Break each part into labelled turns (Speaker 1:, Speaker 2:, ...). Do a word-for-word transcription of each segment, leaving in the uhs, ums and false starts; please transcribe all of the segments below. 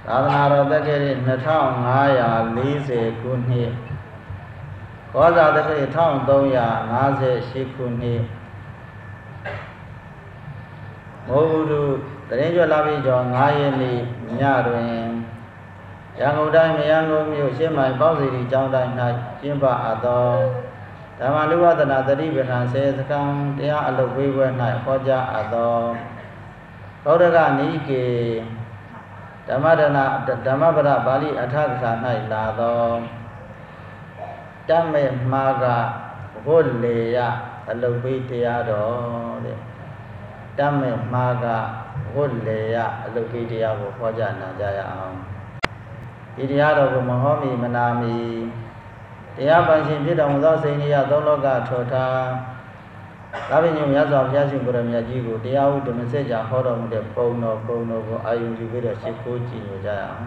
Speaker 1: သာသနာတော်တက္ကရာနှစ်ထောင်ငါးရာလေးဆယ်ခုနှစ်ကောဇာတက္ကရာတစ်ထောင်သုံးရာငါးဆယ်ရှစ်ခုနှစ်မိုးဥဒုတရင်ကျွတ်လာပြီးကျော်ငါးရက်နေ့ညတွင်ရန်ကုန်တိုင်းမရန်ကုန်မြို့ရှင်းမိုင်ပေါ့စီတီကျောင်းတိုင်း၌ကျင်းပအပ်သောဓမ္မလူဝသနာတတိပဌာန်ဆယ်စကံတရားအလုပ်ပေးပွဲ၌ဟောကြားအပ်သောသောရကနိကေဓမ္မဒနာဓမ္မပဒပါဠိအထာကထာ၌လာသောတမေမာကဘုလေယအလုပ်ပေးတရားတော်တဲ့တမေမာကဘုလေယအလုပ်ပေးတရားကိုဟောကြားနာကြရအောင်ဒီတရားတော်ကိုမဟောမီမနာမီတရားပိုင်ရှင်ဖြစ်တော်မူသောစိန်ရသုံးလောကထောထားသာဝိညုမြတ်စွာဘုရားရှင်ကိုရမြတ်ကြီးကိုတရားဥဒ္ဓမစကြာဟောတော်မူတဲ့ပုံတော်ပုံတော်ကိုအာယုံယူပြီးတော့ရှင်းခိုးကြည့်ညိုကြရအောင်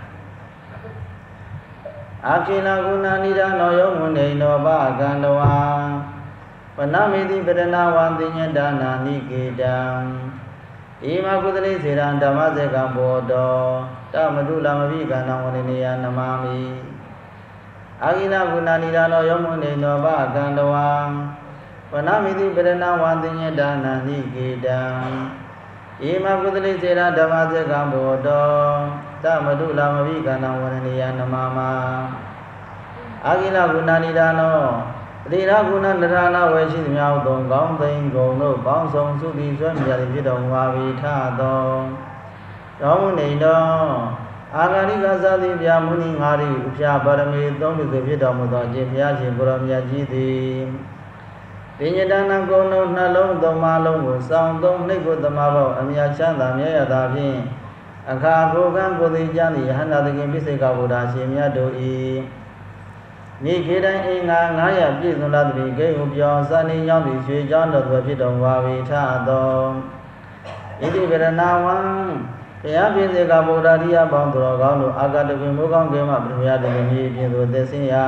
Speaker 1: အာကိလဂုဏနိဒာနောယောမုန်နေနောဘကန္တဝါပနမေတိပရဏဝံတိညတနာနိကေတံဣမကုသလိစေရန်ဓမ္မစေကံဘောတောတမတုလမဘိကန္နဝနေနယနမာမိအာကိလဂုဏနိဒာနောယောမုန်နေနောဘကန္တဝါပနမေတိပရဏဝံတိညတနာနိကေတံဣမကုသလိစေရန်ဓမ္မစေကံဘောတောတမတုလမဘိကန္နဝနေနယနမာမအာကိလဂုဏနိဒာနောတိရဂုဏနရဏဝေရှိသမျှသောကောင်းသိင်ကုန်တို့ပေါင်းစုံစုသည်ဆွဲမြည်ဖြစ်တော်မူပါ၏ထသောတော်မူနေသောအာဂရိကသာတိပြမုနိငါရိဥဖြာပါရမီသုံးလူဖြစ်တော်မူသောအရှင်ဘုရားရှင်ကိုရောမြတ်ကြီးသည်တိညတနာကုံတို့နှလုံးသုံးပါးလုံးကိုစောင့်သုံးနှိပ်ကိုသမာဘောအမြတ်ချမ်းသာမြဲရတာဖြင့်အခါကိုကံကိုသိကြသည်ယဟန္တာသခင်ပိစိကဗုဒ္ဓရှင်မြတ်တို့၏နိခေတိုင်းအင်္ဂါငါးရာပြည့်စုံလာသည်ဂိဟုပြောင်းစနေရောက်သည်ရွှေကြောင်းတော်သွယ်ဖြစ်တော်မူပါ၏ထသောဣတိပရဏဝံဘုရားပိစိကဗုဒ္ဓရိယပေါင်းတော်ကောင်းတို့အာဂတပင်မိုးကောင်းကဲမှပြမြတ်တော်မြေပြင်သို့သက်ဆင်းရာ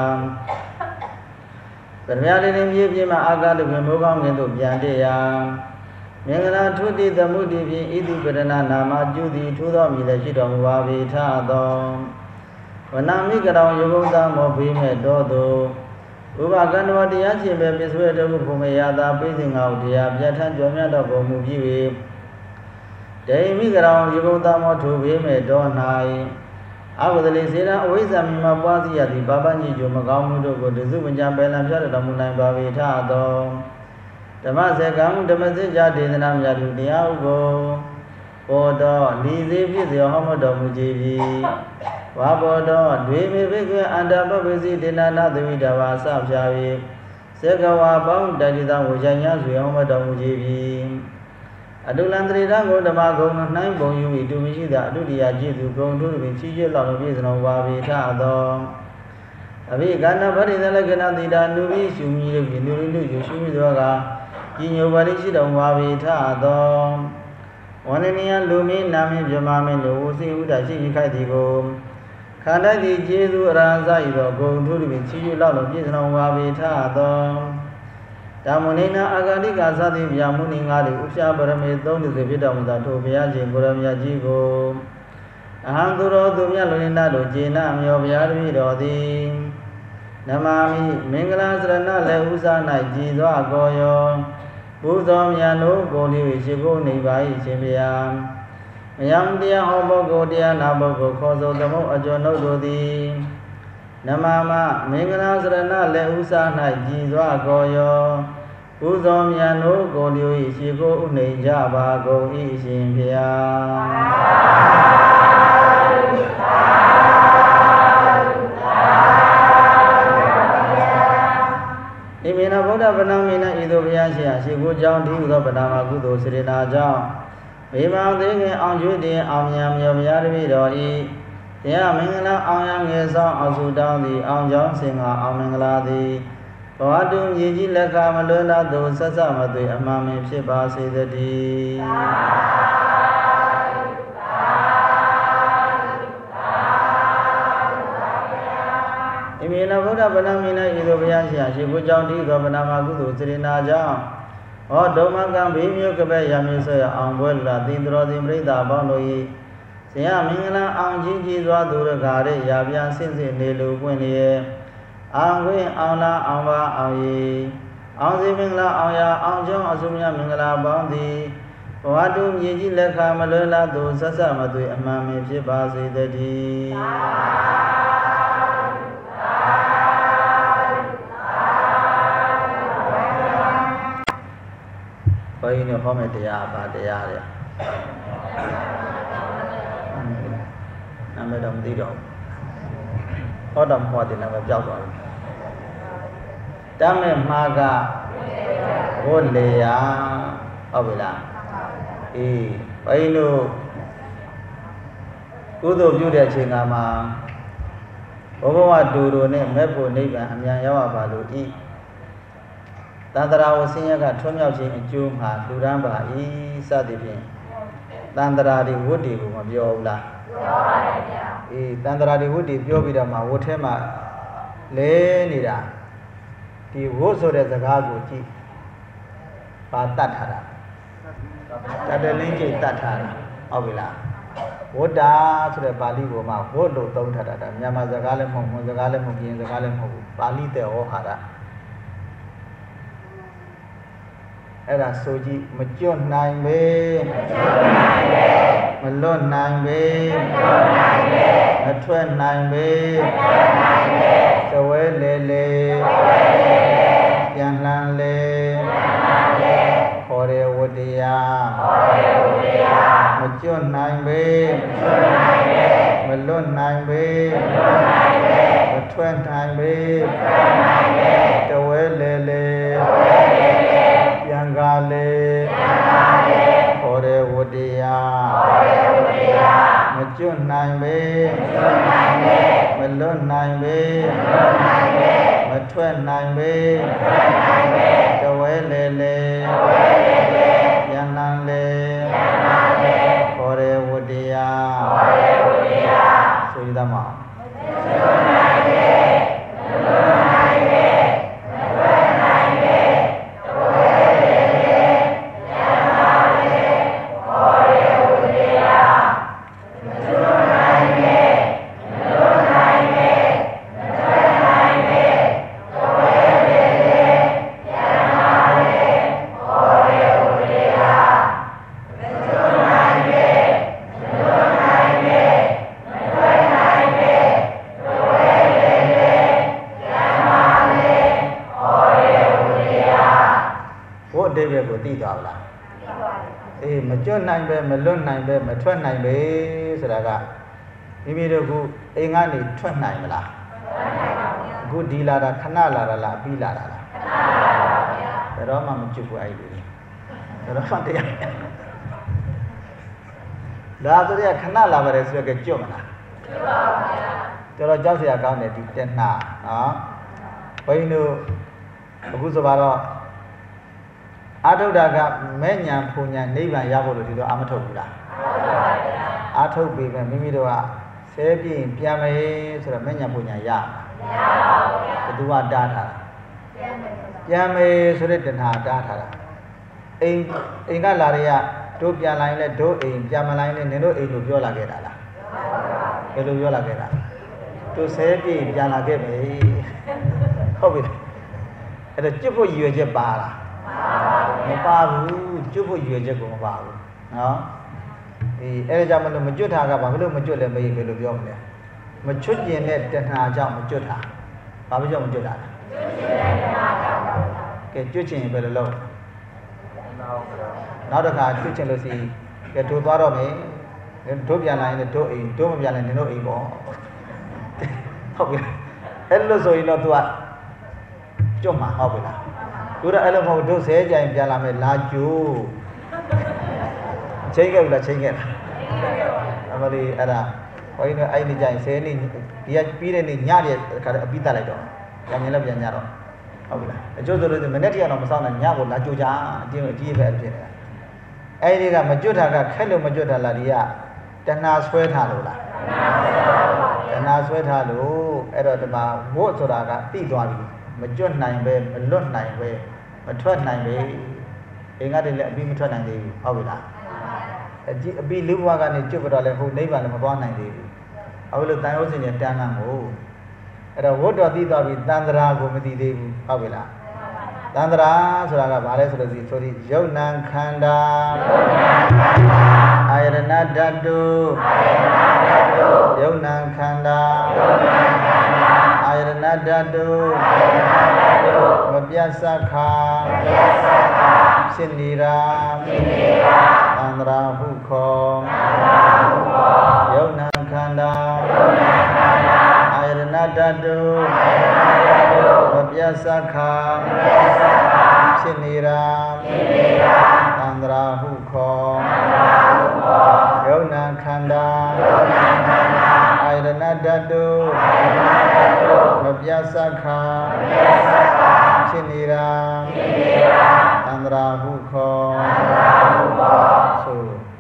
Speaker 1: ပြမြတ်တော်မြေပြင်မှအာဂတပင်မိုးကောင်းကဲသို့ပြန်တည့်ရာမင်္ဂလာထုတိသမုဒိဖြင့်ဣတိပရဏနာမကျုသည်ထူသောမြည်လည်းရှိတော်မူပါ၏ထသောဝနာမိကရောင်ယုဂုံသာမောဖေးမဲ့တော်သူဥပကန္တဝတရားရှင်ပဲပြဆွဲတော်မူဘုံမယာသာပိစိငါဟုတရားပြဋ္ဌာန်းကြော်မြတ်တော်ဘုံမူပြီး၍ဒိမိကရောင်ယုဂုံသာမောထူဖေးမဲ့တော်၌အဝဒလိစေရန်အဝိဇ္ဇာမိမပွားစီရသည်ဘာပညိကျုံမကောင်းမှုတို့ကိုတစုမကြံပယ်လံပြတော်မူနိုင်ပါ၏ထသောဓမ္မစကံဓမ္မစကြာဒေသနာမြတ်သူတရားဥကိုဘောတော်လီစေဖြစ်စေဟောမတော်မူကြပြီဝါဘောတော်ဒွေမေဘိကအန္တပပစီဒေနာနာသဝိတဝါစဖြာ၍စေကဝါပေါင်းတတိတဝဇညာဆွေဟောမတော်မူကြပြီအတုလန္တရိတကိုဓမ္မဂုံနှိုင်းပုံယူ၏တူမရှိသာအတုတရားကျေစုဂုံတို့တွင်ချီးကျက်လောက်ပြည့်စုံဝါဝေထသောအဘိကန္နဗရိသလကနာတိတာနုဘိရှုမီတို့ဖြင့်နုရိနုရှုရှုမီသောကကြီးညိုပါလိရှိတော်ဝါဝေထသောဝန္ဒနီယလူမင်းနာမင်းမြမမင်းတို့ဝစီဥဒ္ဒရှိခိခိုက်သည်ကိုခန္ဓာတိကျေသူအရာဇဤသောဂုံထုတွင်ချီးကျူးလောက်လို့ပြည့်စုံဝါပေထသောဓမ္မနိနာအာဂတိကသတိမြမုနိငါတို့ဥပ္ပပရမေသုံးလူစေဖြစ်တော်မူသောထိုဘုရားရှင်ကိုရမြတ်ကြီးကိုအဟံသူတော်သူမြတ်လူနာတို့ကျေနပ်မြော်ဘုရားတပည့်တော်သည်နမာမိမင်္ဂလာစရဏလည်းဥစား၌ကြည်သောအကောယောဘုဇောမြတ်တို့ကိုလေးရှိခိုးနေပါ၏ရှင်ဘုရားမယံတရားဟောပုဂ္ဂိုလ်တရားနာပုဂ္ဂိုလ်ခေါ်ဆိုသမုတ်အကျော်နှုတ်တို့သည်နမမမင်္ဂလာစရဏလည်းဥစား၌ကြည်စွာကောယောဘုဇောမြတ်တို့ကိုလေးရှိခိုးဥနေကြပါကုန်၏ရှင်ဘုရားဣမေနဗုဒ္ဓဗနမေနဤသို့ဘုရားရှင်အရှိခိုးကြောင်းဒီဟုသောဗနာမကုသိုလ်စေတနာကြောင့်မေမောင်သေးငယ်အောင်ကျွေးတင်အောင်မြံမြော်ဘုရားတပည့်တော်ဤတရားမင်္ဂလာအောင်ရငယ်ဆောင်အောင်စုတောင်းသည်အောင်ကြောင်းစင်ကအောင်မင်္ဂလာသည်ဘဝတုံရည်ကြီးလက်ခမလွန်လာသို့ဆက်စမသွေအမှန်ပင်ဖြစ်ပါစေတည်းဣမေနဗုဒ္ဓဗနမေနဤသို့ဘုရားရှင်ရှိခိုးကြောင်းဒီသောဗနာမကုသိုလ်စေတနာကြောင့်ဟောဒုမကံဘေးမျိုးကပဲ့ရမင်းဆွဲအောင်ပွဲလာသင်္တော်သင်ပရိသတ်ပေါင်းတို့၏ဇယမင်္ဂလာအောင်ကြီးကြီးစွာသူရကာတဲ့ရာပြဆင့်စင်နေလူပွင့်လျက်အောင်ခွင့်အောင်လာအောင်ပါအောင်ရီအောင်စီမင်္ဂလာအောင်ရအောင်ကျောင်းအစုမြမင်္ဂလာပေါင်းသည်ဘဝတုမြေကြီးလက်ခမလွယ်လာသူဆက်ဆက်မသွေအမှန်မင်းဖြစ်ပါစေတည်းဘုန်းကြီးတို့ဟောမယ့်တရားပါတရားတဲ့နာမည်တော့မသိတော့ဟောတော့ဟောတယ်နာမည်ပြောက်သွားတယ်တမ်းမဲ့မှာကဘုလေယာဟုတ်ပြီလားအေးဘုန်းကြီးတို့ကုသိုလ်ပြုတဲ့အချိန်ကမှာဘဘဝတူတူနဲ့မဲ့ဖို့နိဗ္ဗာန်အမြန်ရောက်ရပါလို့ဤတန္တရာဝဆင်းရဲကထွံ့မြောက်ခြင်းအကျိုးမှာလူရန်ပါဤစသည်ဖြင့်တန္တရာဒီဝတ်တွေကိုမပြောဘူးလားပြောပါတယ်ဗျာအေးတန္တရာဒီဝတ်တွေပြောပြီးတော့မှဝတ်ထဲမှာလဲနေတာဒီဝတ်ဆိုတဲ့စကားကိုကြည့်ပါတတ်ထားတာတတလင်းကျိတ်တတ်ထားတာဟုတ်ပြီလားဝတ္တာဆိုတဲ့ပါဠိပေါ်မှာဝတ်လို့သုံးထားတာဒါမြန်မာစကားလည်းမဟုတ်ဘူးစကားလည်းမဟုတ်ပြင်စကားလည်းမဟုတ်ဘူးပါဠိတဲ့ဟောဟာတာအဲ့ဒါဆိုကြည့်မကျွတ်နိုင်ပဲမလွတ်နိုင်ပဲမထွက်နိုင်ပဲသဝဲလေလေပြန်လှန်လေခေါ်ရဝတ္တရားမကျွတ်နိုင်ပဲမလွတ်နိုင်ပဲမထွက်နိုင်ပဲသဝဲလေလေပြန်ကားလေခေါ်ရဝတ္တရားမကျွတ်နိုင်ပဲမလွတ်နိုင်ပဲမထွက်နိုင်ပဲသဝဲလေလေပြန်လှန်လေခေါ်ရဝတ္တရားဆိုရသမှာနိုင်ပဲမလွတ်နိုင်ပဲမထွက်နိုင်ပဲဆိုတာကမိမိတို့ကအိမ်ကနေထွက်နိုင်မလားအခုဒီလာတာခဏလာတာလားပြီးလာတာလားခဏလာပါဗျာဘယ်တော့မှမကျွတ်ဘူးအဲ့ဒီဘယ်တော့မှတရားလာဆိုရခဏလာပါတယ်ဆိုရကကျွတ်မလားကျွတ်ပါဗျာတော်တော်ကြောက်စရာကောင်းတယ်ဒီတက်နှနော်ဘုန်းကြီးတို့အခုဆိုတော့အာထုတ်တာကမဲ့ညာဖုန်ညာနိဗ္ဗာန်ရဖို့လို့ဒီတော့အာမထုတ်ဘူးလားဟုတ်ပါဗျာအာထုတ်ပြီပဲမိမိတို့ကဆဲပြင်းပြန်မယ်ဆိုတော့မဲ့ညာဖုန်ညာရမရပါဘူးဗျာဘယ်သူကတားထားတာပြန်မယ်ပြန်မယ်ဆိုတဲ့တဏှာတားထားတာအိမ်အိမ်ကလာတွေကတို့ပြန်လာရင်လည်းတို့အိမ်ပြန်မလာရင်လည်းနင်တို့အိမ်လို့ပြောလာခဲ့တာလားဘယ်လိုပြောလာခဲ့တာတို့ဆဲပြင်းပြန်လာခဲ့ပြီဟုတ်ပြီအဲ့တော့ကြစ်ဖို့ရည်ရွယ်ချက်ပါလားမပါဘူးကျွတ်ဖို့ရွယ်ချက်ကိုမပါဘူးနော်ဒီအဲဒါကြောင့်မလို့မကျွတ်တာကဘာလို့မကျွတ်လဲမေးဘယ်လိုပြောမလဲမချွတ်ကျင်တဲ့တဏှာကြောင့်မကျွတ်တာဘာဖြစ်ကြောင့်မကျွတ်တာလဲကဲကျွတ်ချင်ရင်ဘယ်လိုလုပ်နောက်တစ်ခါကျွတ်ချင်လို့စီကဲတို့သွားတော့မယ်တို့ပြန်လာရင်လည်းတို့အိမ်တို့မပြန်လည်းနင်တို့အိမ်ပေါ့ဟုတ်ပြီအဲ့လိုဆိုရင်တော့ तू ကကျွတ်မှာဟုတ်ပြီလားတို့အဲ့လိုမဟုတ်တို့ဆဲကြရင်ပြန်လာမယ်လာကျိုးချိန်ခဲ့ဘူးလားချိန်ခဲ့လားအမလေးအဲ့ဒါဘုန်းကြီးတို့အဲ့ဒီကြရင်ဆဲနေဒီကပြီးတဲ့နေ့ညတဲ့ခါတည်းအပိတက်လိုက်တော့ပြန်မြင်လည်းပြန်ညတော့ဟုတ်ပြီလားအကျိုးဆိုလို့မနေ့တည်းကတော့မဆောင်နဲ့ညကိုလာကျိုးကြအတင်းအကြီးပဲဖြစ်နေတာအဲ့ဒီကမကျွတ်တာကခက်လို့မကျွတ်တာလားဒီကတဏှာဆွဲထားလို့လားတဏှာဆွဲထားလို့အဲ့တော့ဒီမှာဝတ်ဆိုတာကတိသွားပြီမကျွတ်နိုင်ပဲမလွတ်နိုင်ပဲမထွက်နိုင်ပဲအိမ်ကတည်းလည်းအပြီးမထွက်နိုင်သေးဘူးဟုတ်ပြီလားအပိလူဘဝကနေကျွတ်ပြီးတော့လဲဟိုနိဗ္ဗာန်လည်းမသွားနိုင်သေးဘူးအခုလိုတန်ရုပ်စင်နဲ့တန်းတန်းကိုအဲ့တော့ဝတ်တော်သိသွားပြီတန်ត្រာကိုမသိသေးဘူးဟုတ်ပြီလားတန်ត្រာဆိုတာကဘာလဲဆိုလို့ဒီဆိုဒီယုတ်နံခန္ဓာအာယရဏဓာတုယုတ်နံခန္ဓာအာယရဏဓာတုမပြတ်စခါဖြစ်နေရာတန်ត្រာဟုခေါ်ယုတ်နံခန္ဓာအာယရဏဓာတုမပြတ်စခါဖြစ်နေရာတန်ត្រာဟုခေါ်ယုတ်နံခန္ဓာအာယရဏဓာတုမပြတ်စခါဖြစ်နေရာတန်ត្រာဟုခေါ်ဆို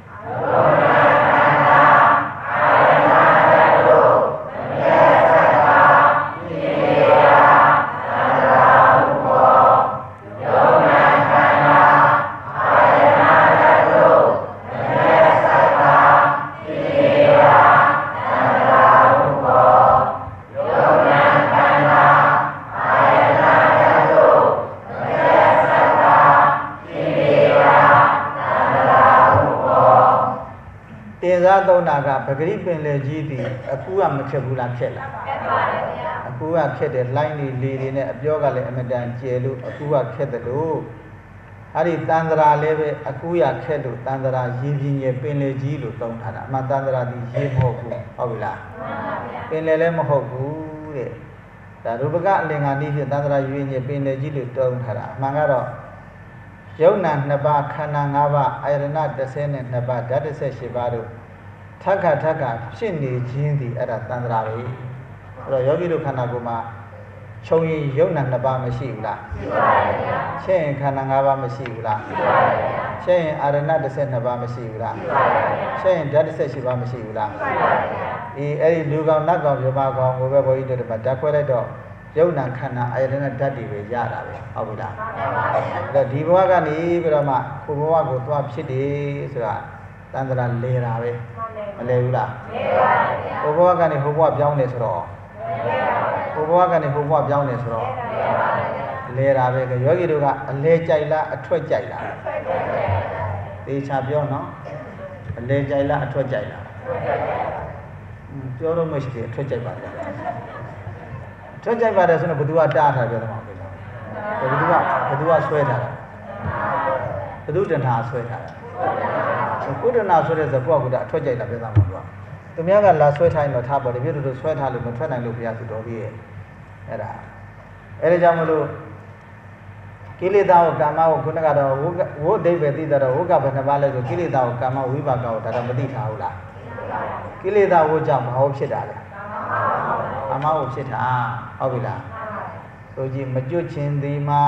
Speaker 1: သုံးတာကပဂရိပင်လေကြီးသည်အကူကမခက်ဘူးလားခက်လားခက်ပါတယ်ဗျာအကူကခက်တယ်လိုင်းနေလေတွေနဲ့အပြောကလည်းအမတန်ကျယ်လို့အကူကခက်တယ်လို့အဲ့ဒီတန်ត្រာလည်းပဲအကူရခက်လို့တန်ត្រာရေပြင်းရဲ့ပင်လေကြီးလို့သုံးထားတာအမှန်တန်ត្រာဒီရေမဟုတ်ဘူးဟုတ်ပြီလားမှန်ပါဗျာပင်လေလည်းမဟုတ်ဘူးတဲ့ဒါရူပကအလင်္ကာနည်းဖြင့်တန်ត្រာရေညင်ပင်လေကြီးလို့သုံးထားတာအမှန်ကတော့ယုံနာနှစ်ပါးခန္ဓာ၅ပါးအာယရဏ၁၂ပါးဓာတ်၁၈ပါးတို့ထက်ခါထက်ခါဖြစ်နေခြင်းသည်အဲ့ဒါတန်ត្រာပဲအဲ့တော့ယောဂီတို့ခန္ဓာကိုယ်မှာခြုံရင်ယုံနာနှစ်ပါးမရှိဘူးလားရှိပါတယ်ဗျာချက်ရင်ခန္ဓာ၅ပါးမရှိဘူးလားရှိပါတယ်ဗျာချက်ရင်အာရဏ၁၂ပါးမရှိဘူးလားရှိပါတယ်ဗျာချက်ရင်ဓာတ်၁၈ပါးမရှိဘူးလားရှိပါတယ်ဗျာအေးအဲ့ဒီလူကောင်နတ်ကောင်ပြမကောင်ကိုပဲဘုန်းကြီးတို့ဒီမှာဓာတ်ခွဲလိုက်တော့ယုံနာခန္ဓာအာရဏဓာတ်တွေပဲရတာပဲဟုတ်ပြီလားမှန်ပါဗျာအဲ့တော့ဒီဘဝကနေပြီးတော့မှကိုဘဝကိုသွားဖြစ်တယ်ဆိုတာတန်ត្រာလဲတာပဲမလဲဘူးလားလဲပါတယ်ဗျာဟိုဘဝကနေဟိုဘဝပြောင်းနေဆိုတော့ဟိုဘဝကနေဟိုဘဝပြောင်းနေဆိုတော့လဲတာပဲကယောဂီတို့ကအလဲကြိုက်လားအထွက်ကြိုက်လားသေချာပြောနော်အလဲကြိုက်လားအထွက်ကြိုက်လားပြောတော့မရှိသေးအထွက်ကြိုက်ပါတယ်အထွက်ကြိုက်ပါတယ်ဆိုတော့ဘယ်သူကတားထားပြောတော့မှာပဲဘယ်သူကဘယ်သူကဆွဲထားတာဘယ်သူတဏှာဆွဲထားတာကုဒနာဆိုတဲ့ဇဘောကအထွက်ကြိုက်တာပြောသားမှာကွာသူများကလာဆွဲထားရင်တော့ထားပါလေပြည့်တို့ဆွဲထားလို့မထွက်နိုင်လို့ဘုရားသူတော်ကြီးရဲ့အဲ့ဒါအဲ့ဒါကြောင့်မလို့ကိလေသာကိုကာမကိုခုနကတော့ဝဝအဓိပ္ပာယ်သိတော့ဝကဘယ်နှပါလဲဆိုကိလေသာကိုကာမဝိပါကကိုဒါတော့မသိထားဘူးလားကိလေသာဝကြောင့်ဘာလို့ဖြစ်တာလဲကာမကိုဖြစ်တာဟုတ်ပြီလားဆိုကြည့်မကျွတ်ခြင်းသည်မှာ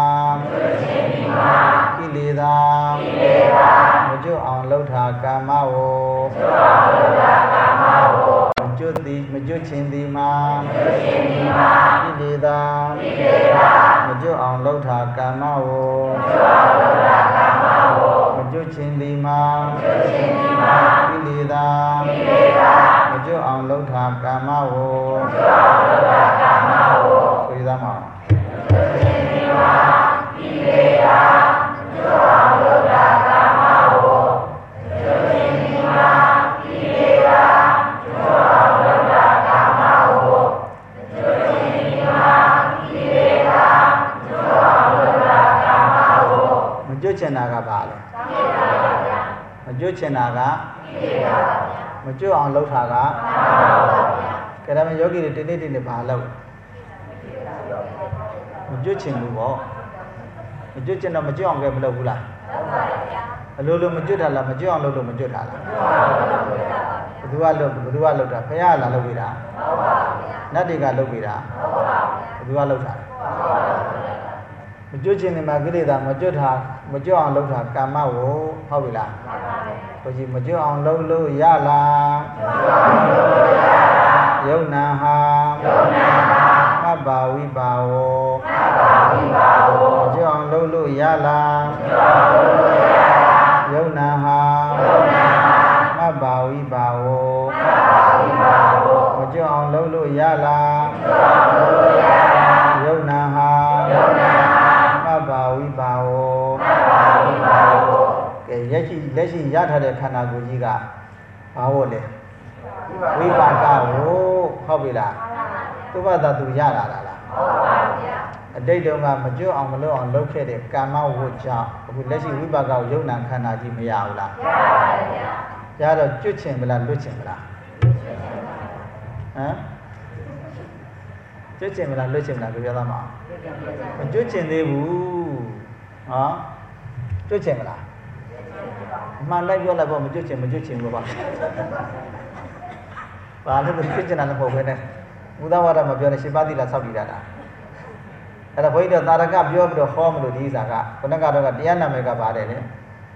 Speaker 1: ကိလေသာမကျွတ်အောင်လှုပ်တာကာမဝမကျွတ်သည်မကျွတ်ခြင်းသည်မှာကိလေသာမကျွတ်အောင်လှုပ်တာကာမဝမကျွတ်ခြင်းသည်မှာကိလေသာမကျွတ်အောင်လှုပ်တာကာမဝဆိုရသားမှာကိလေသာမကျွတ်အောင်လှုပ်တာကာမဝမကျွတ်ခြင်းသည်မှာကိလေသာမကျွတ်အောင်လှုပ်တာကာမဝမကျွတ်ခြင်းသည်မှာကိလေသာမကျွတ်အောင်လှုပ်တာကာမဝမကျွတ်ချင်တာကဘာလဲမကျွတ်ချင်တာကကိလေသာပါဗျာမကျွတ်အောင်လှုပ်တာကကာမဝပါဗျာကဲဒါမှယောဂီတွေတင်းတင်းတင်းဘာလုပ်မကျွတ်ချင်ဘူးပေါ့မကျွတ်ချင်တော့မကျွတ်အောင်ကဲမလုပ်ဘူးလားလုပ်ပါတယ်ဗျာအလိုလိုမကျွတ်တာလားမကျွတ်အောင်လုပ်လို့မကျွတ်တာလားဘယ်သူကလုပ်ဘယ်သူကလုပ်တာဖယားလားလုပ်ပြီးတာဟုတ်ပါဗျာနတ်တွေကလုပ်ပြီးတာဟုတ်ပါဗျာဘယ်သူကလုပ်တာမကျွတ်ချင်နေမှာကိလေသာမကျွတ်တာမကျွတ်အောင်လုပ်တာကာမဝဟုတ်ပြီလားဟုတ်ပါဗျာကိုကြီးမကျွတ်အောင်လုပ်လို့ရလားမကျွတ်အောင်လုပ်လို့ရလားယုံနာဟာယုံနာဟာမဘဝိပါဝမဘဝိပါဝမကျွတ်အောင်လုပ်လို့ရလားမကျွတ်အောင်လုပ်လို့ရလားယုံနာဟာယုံနာဟာအောင်လုပ်လို့ရလားယုံနာဟာမဘဝိပါဝကဲလက်ရှိလက်ရှိရထားတဲ့ခန္ဓာကိုယ်ကြီးကဘာလို့လဲဝိပါကဟုတ်ပြီလားသူဘာသာသူရလာတာလားဟုတ်ပါဗျာအတိတ်တုန်းကမကျွတ်အောင်မလုပ်အောင်လုပ်ခဲ့တဲ့ကာမဝဋ်ကြောင့်အခုလက်ရှိဝိပါကကိုယုံနာခန္ဓာကြီးမရဘူးလားရပါတယ်ဗျာရတော့ကျွတ်ချင်မလားလွတ်ချင်မလားဟမ်ကျွတ်ချင်မလားလွတ်ချင်မလားပြောသားမအောင်မကျွတ်ချင်သေးဘူးဟောကျွတ်ချင်မလားအမှန်လိုက်ပြောလိုက်ပေါ့မကျွတ်ချင်မကျွတ်ချင်ဘူးပါဘာလို့ကျွတ်ချင်တာလည်းမဟုတ်ဘဲနဲ့မူသဝါဒမပြောနဲ့ရှင်ပါတိလာဆောက်တည်တာလားအဲ့ဒါဘုန်းကြီးတို့သာရကပြောပြီးတော့ဟောမလို့ဒီဥစ္စာကခုနကတော့တရားနာမည်ကပါတယ်လေ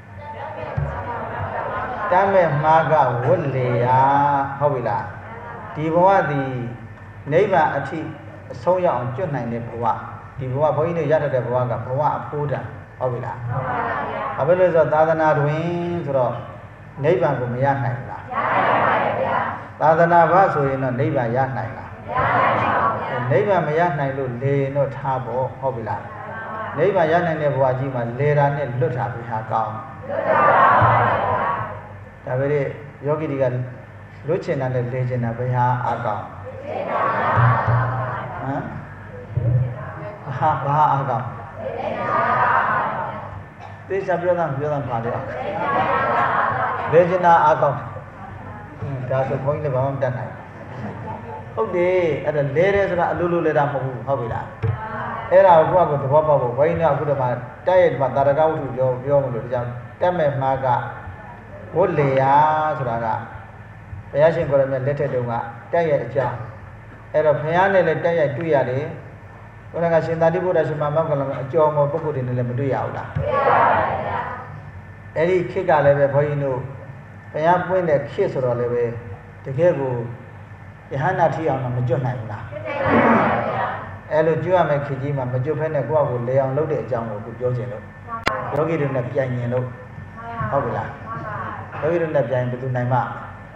Speaker 1: တမ်းမဲ့မှားကဝတ်လေယာဟုတ်ပြီလားဒီဘဝသည်နိဗ္ဗာန်အထိအဆုံးရောက်အောင်ကျွတ်နိုင်တဲ့ဘဝဒီဘဝဘုန်းကြီးတို့ရတတ်တဲ့ဘဝကဘဝအဖိုးတန်ဟုတ်ပြီလားဟုတ်ပါဗျာဘာဖြစ်လို့ဆိုတော့သာသနာတွင်ဆိုတော့နိဗ္ဗာန်ကိုမရနိုင်ဘူးလားရနိုင်ပါရဲ့ဗျာသာသနာ့ဘာဆိုရင်တော့နိဗ္ဗာန်ရနိုင်လားမရနိုင်ပါဘူးဗျာနိဗ္ဗာန်မရနိုင်လို့လေရင်တော့ထားဖို့ဟုတ်ပြီလားနိဗ္ဗာန်ရနိုင်တဲ့ဘဝကြီးမှာလေတာနဲ့လွတ်တာပဲဟာကောင်းလွတ်တာပါဗျာဒါပဲလေယောဂီတွေကလွတ်ချင်တာနဲ့လေချင်တာဘယ်ဟာအကောင်းလေချင်တာဟမ်ဟာဘာအကောင်းလေချင်တာသေချာပြောတာပြောတာပါတယ်လေချင်တာအကောင်းဒါဆိုဘုန်းကြီးလည်းဘာမှမတတ်နိုင်ဟုတ်တယ်အဲ့ဒါလဲတယ်ဆိုတာအလိုလိုလဲတာမဟုတ်ဘူးဟုတ်ပြီလားအဲ့ဒါကိုကိုယ့်အကိုသဘောပေါက်ဖို့ဘုန်းကြီးကအခုတည်းကတိုက်ရိုက်ဒီမှာတာရကဝတ္ထုပြောပြောမလို့ဒီကြောင့်တက်မဲ့မှားကဝတ်လေယာဆိုတာကဘုရားရှင်ကိုယ်တော်မြတ်လက်ထက်တုန်းကတိုက်ရိုက်အကြောင်းအဲ့တော့ဘုရားနဲ့လည်းတိုက်ရိုက်တွေ့ရတယ်ဘုရားကရှင်သာတိဗုဒ္ဓရှင်မမောက္ကလအကျော်မောပုဂ္ဂိုလ်တွေနဲ့လည်းမတွေ့ရဘူးလားတွေ့ရပါတယ်ဗျာအဲ့ဒီခေတ်ကလည်းပဲဘုန်းကြီးတို့ဘုရားပွင့်တဲ့ခေတ်ဆိုတော့လည်းပဲတကယ်ကိုယဟန္တာထိအောင်တော့မကျွတ်နိုင်ဘူးလားကျွတ်နိုင်ပါဗျာအဲ့လိုကျွတ်ရမယ့်ခေတ်ကြီးမှာမကျွတ်ဖဲနဲ့ကိုယ့်အကိုလေအောင်လုပ်တဲ့အကြောင်းကိုကိုပြောချင်လို့ယောဂီတွေနဲ့ပြိုင်ရင်လို့ဟုတ်ပြီလားယောဂီတွေနဲ့ပြိုင်ဘယ်သူနိုင်မှာ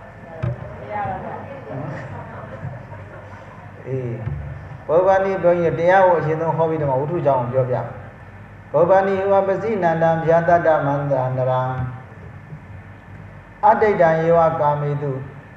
Speaker 1: အေးဘောဂာနိဘုန်းကြီးတရားကိုအရှင်ဆုံးဟောပြီးတော့ဝုထုကြောင်းကိုပြောပြဘောဂာနိဝပစီနန္ဒံဗျာတတ္တမန္တန္တရံအတ္တိတံယေဝကာမိတု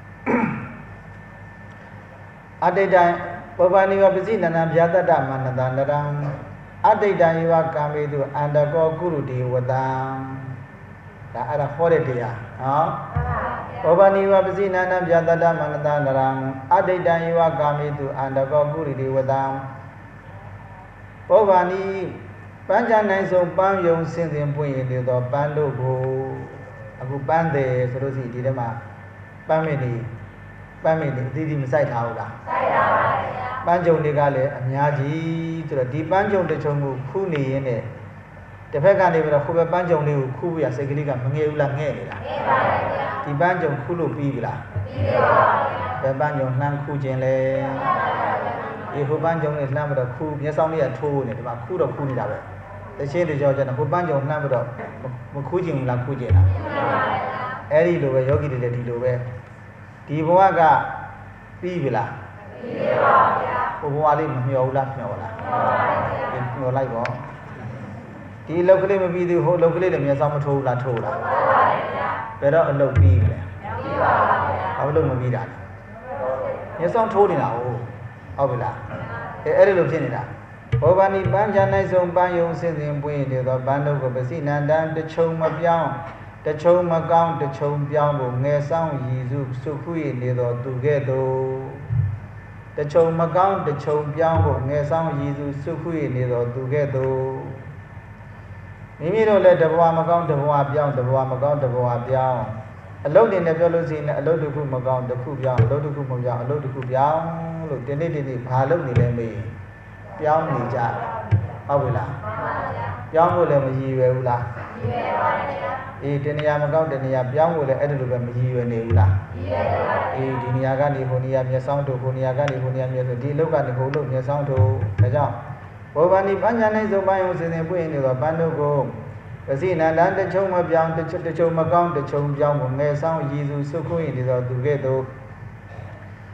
Speaker 1: အတ္တိတံဘောဂာနိဝပစီနန္ဒံဗျာတတ္တမန္တန္တရံအတ္တိတံယေဝကာမိတုအန္တကောကုရုတိဝတံဒါအဲ့ဒါဟောတဲ့တရားနော်ဘောဗာနိဝပစီနန္ဒံဗျာတတ္တမန္တန္တရံအတ္တိတံယေဝကာမိတုအန္တကောကုရိတိဝတံဘောဗာနိပန်းချနိုင်ဆုံးပန်းယုံစင်စင်ပွင့်ရည်သောပန်းတို့ကိုအခုပန်းတယ်ဆိုလို့ရှိရင်ဒီထဲမှာပန်းမင်းနေပန်းမင်းနေအသီးသီးမစိုက်ထားဘူးလားစိုက်ထားပါဗျာပန်းကြုံတွေကလည်းအများကြီးဆိုတော့ဒီပန်းကြုံတစ်ချုံကိုခူးနေရင်းနဲ့တစ်ဖက်ကနေပြီးတော့ခုပဲပန်းကြုံလေးကိုခူးပြရစိတ်ကလေးကမငယ်ဘူးလားငဲ့နေလားငဲ့ပါဗျာဒီပန်းကြုံခူးလို့ပြီးပြီလားပြီးပါဗျာဘယ်ပန်းကြုံလှမ်းခူးခြင်းလဲဒီဟိုပန်းကြုံလေးလှမ်းပြီးတော့ခူးမျက်စောင်းလေးကထိုးနေဒီမှာခူးတော့ခူးနေတာပဲတချင်းတကြောကျတော့ဟိုပန်းကြုံလှမ်းပြီးတော့မခူးခြင်းလားခူးခြင်းလားအဲ့ဒီလိုပဲယောဂီတွေလည်းဒီလိုပဲဒီဘဝကပြီးပြီလားပြီးပါဗျာဟိုဘဝလေးမမျှော်ဘူးလားမျှော်လားမျှော်ပါဗျာမျှော်လိုက်ပေါ့ဒီအလုပ်ကလေးမပြီးသေးဘူးဟိုအလုပ်ကလေးလည်းမျက်စောင်းမထိုးဘူးလားထိုးလားထိုးပါဗျာဘယ်တော့အလုပ်ပြီးလဲပြီးပါဗျာဘာလို့မပြီးတာလဲမျက်စောင်းထိုးနေတာဟုတ်ဟုတ်ပြီလားအဲအဲ့ဒီလိုဖြစ်နေတာဘောဗာနိပန်းချနိုင်ဆုံးပန်းယုံစင်စင်ပွင့်နေသောပန်းတို့ကိုပစိနန္ဒံတချုံမပြောင်းတချုံမကောင်းတချုံပြောင်းကိုငယ်ဆောင်ရည်စုစုခုရနေသောသူကဲ့သို့တချုံမကောင်းတချုံပြောင်းကိုငယ်ဆောင်ရည်စုစုခုရနေသောသူကဲ့သို့မိမိတို့လည်းတဘဝမကောင်းတဘဝပြောင်းတဘဝမကောင်းတဘဝပြောင်းအလုပ်တွေနဲ့ပြောလို့ရှိရင်အလုပ်တစ်ခုမကောင်းတစ်ခုပြောင်းအလုပ်တစ်ခုမပြောင်းအလုပ်တစ်ခုပြောင်းလို့ဒီနေ့ဒီနေ့ဘာလုပ်နေလဲမေးပြောင်းနေကြဟုတ်ပြီလားပြောင်းဖို့လည်းမရည်ရွယ်ဘူးလားရည်ရွယ်ပါတယ်ဗျာအေးတနေရာမကောင်းတနေရာပြောင်းဖို့လည်းအဲ့ဒီလိုပဲမရည်ရွယ်နေဘူးလားရည်ရွယ်ပါတယ်အေးဒီနေရာကနေဟိုနေရာမျက်စောင်းတို့ဟိုနေရာကနေဟိုနေရာမျက်စောဒီအလုပ်ကနေဟိုလုပ်မျက်စောင်းတို့ဒါကြောင့်ဘောဗာနိပန်းချနိုင်ဆုံးပန်းယုံစင်စင်ပွင့်နေသောပန်းတို့ကိုပစိနန္ဒံတချုံမပြောင်းတချုံမကောင်းတချုံပြောင်းကိုငယ်ဆောင်ရည်စုစုခွင့်နေသောသူကဲ့သို့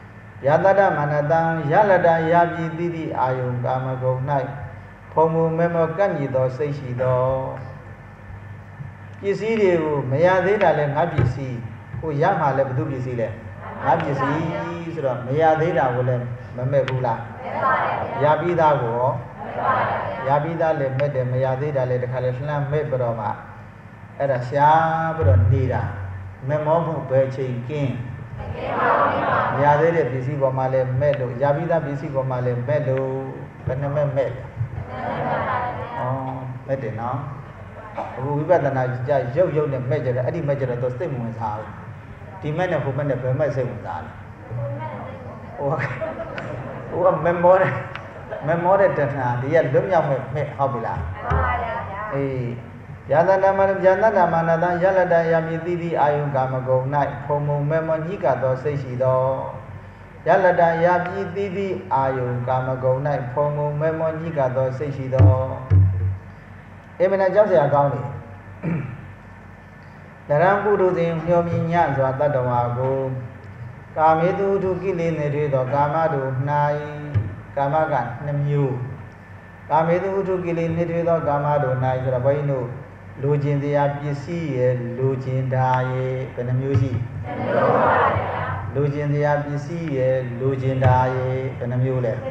Speaker 1: Yatata manatang yalada yabi didi ayung kama gong nai Phomu memo kanyi do seishi do Pisi de wu maya deda le nga pisi Ko yama le badu pisi le Nga pisi sura maya deda wu le mame bula Yabi da wu Yabi da le mede maya deda le dekha le slam me bro ma Era sya bro nida Memo mu be chain kin Maya deda pisi ko ma le me lo Yabi da pisi ko ma le me lo Bene me me Oh mede no Aku wibadana ja yau yau ne me jara adi me jara to stai mu sa di me ne fu me ne be me sai mu sa oh oh memory memory dana di ya lum yaw me me hau bi la eh yadana man yadana manada yalada yami titi ayun kama gong nai phomu memo nyi ka to sai shi do yalada yabi titi ayun kama gong nai phomu memo nyi ka to sai shi do Ê mình cháu sẽ con đi Đã rằng bù đô tình hiểu mình nhãn dọa ta đồng hòa cô Cả mấy tu tu kỷ linh này thì đó cả mà đồ này Cả mà gắn nằm nhiều Cả mấy tu tu kỷ linh này thì đó cả mà đồ này Rồi bây nụ Lô chín thì áp ý xí Lô chín đá yê Cái nằm nhiều gì Lô chín thì áp ý xí Lô chín đá yê Cái nằm nhiều lệ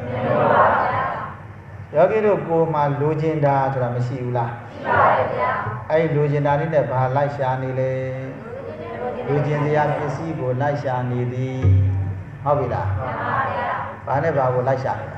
Speaker 1: Yogi ro ko ma lo chin da soda ma shi bu la shi pa ye bya ai lo chin da ni ne ba lai sha ni le lo chin sia pisi ko lai sha ni di hau bi la ba ne ba ko lai sha ni la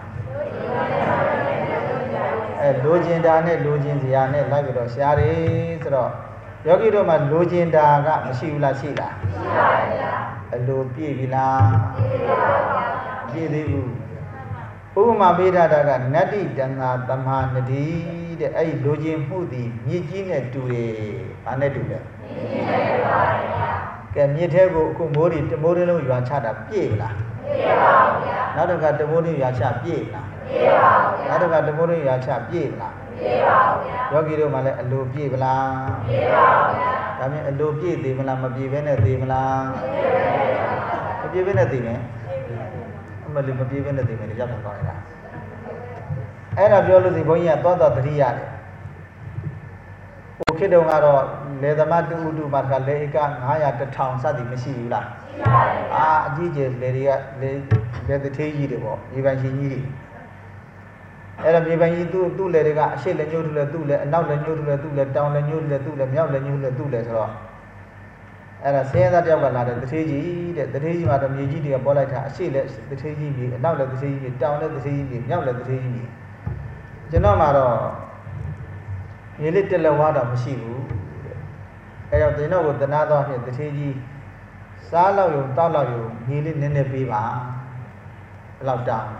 Speaker 1: ai lo chin da ne lo chin sia ne lai bi do sha ri so do yogi ro ma lo chin da ga ma shi bu la shi la shi pa ye bya a lo pie bi la pie di bu Ú mà bê ra ra ra nadi dana tamha nadi de ai lo chin mu di mi ji ne tu de ba ne tu le mi ji ne tu ba ya Ke mi the ko aku mo ri mo ri long ywa cha da pie la pie ba ya Naw ta ka mo ri ywa cha pie la pie ba ya Naw ta ka mo ri ywa cha pie la pie ba ya Yogi ro ma le a lo pie ba la pie ba ya Da myen a lo pie thi ma la ma pie be ne thi ma la ma pie be ne thi neမလေးမပြေးဘဲနဲ့သိမယ်ရောက်သွားတယ်အဲ့ဒါပြောလို့စီဘုန်းကြီးကသွားတော့တတိရတယ်ဟိုခေတ်တုန်းကတော့လေသမတူဥတုမှာကလေဧက၅၀၀ တစ်ထောင်စသည်မရှိဘူးလားရှိပါတယ်အာအကြီးကျယ်လေတွေကလေလေတထေးကြီးတွေပေါ့မြေပိုင်ရှင်ကြီးတွေအဲ့ဒါမြေပိုင်ကြီးသူ့သူ့လေတွေကအရှိလည်းညှို့ထူလည်းသူ့လည်းအနောက်လည်းညှို့ထူလည်းသူ့လည်းတောင်လည်းညှို့ထူလည်းသူ့လည်းမြောက်လည်းညှို့ထူလည်းသူ့လည်းဆိုတော့အဲ့ဒါဆင်းရဲသားတယောက်ကလာတဲ့တထေးကြီးတဲ့တထေးကြီးမှာတော့မြေကြီးတွေကပေါ်လိုက်တာအရှိလည်းတထေးကြီးမြေအနောက်လည်းတထေးကြီးမြေတောင်လည်းတထေးကြီးမြေမြောက်လည်းတထေးကြီးမြေကျွန်တော်မှာတော့မြေလေးတက်လက်ဝါတော့မရှိဘူးအဲ့တော့ကျွန်တော်ကိုတနာတော့ဖြင့်တထေးကြီးစားလောက်ရုံတောက်လောက်ရုံမြေလေးနည်းနည်းပေးပါဘယ်လောက်တောင်း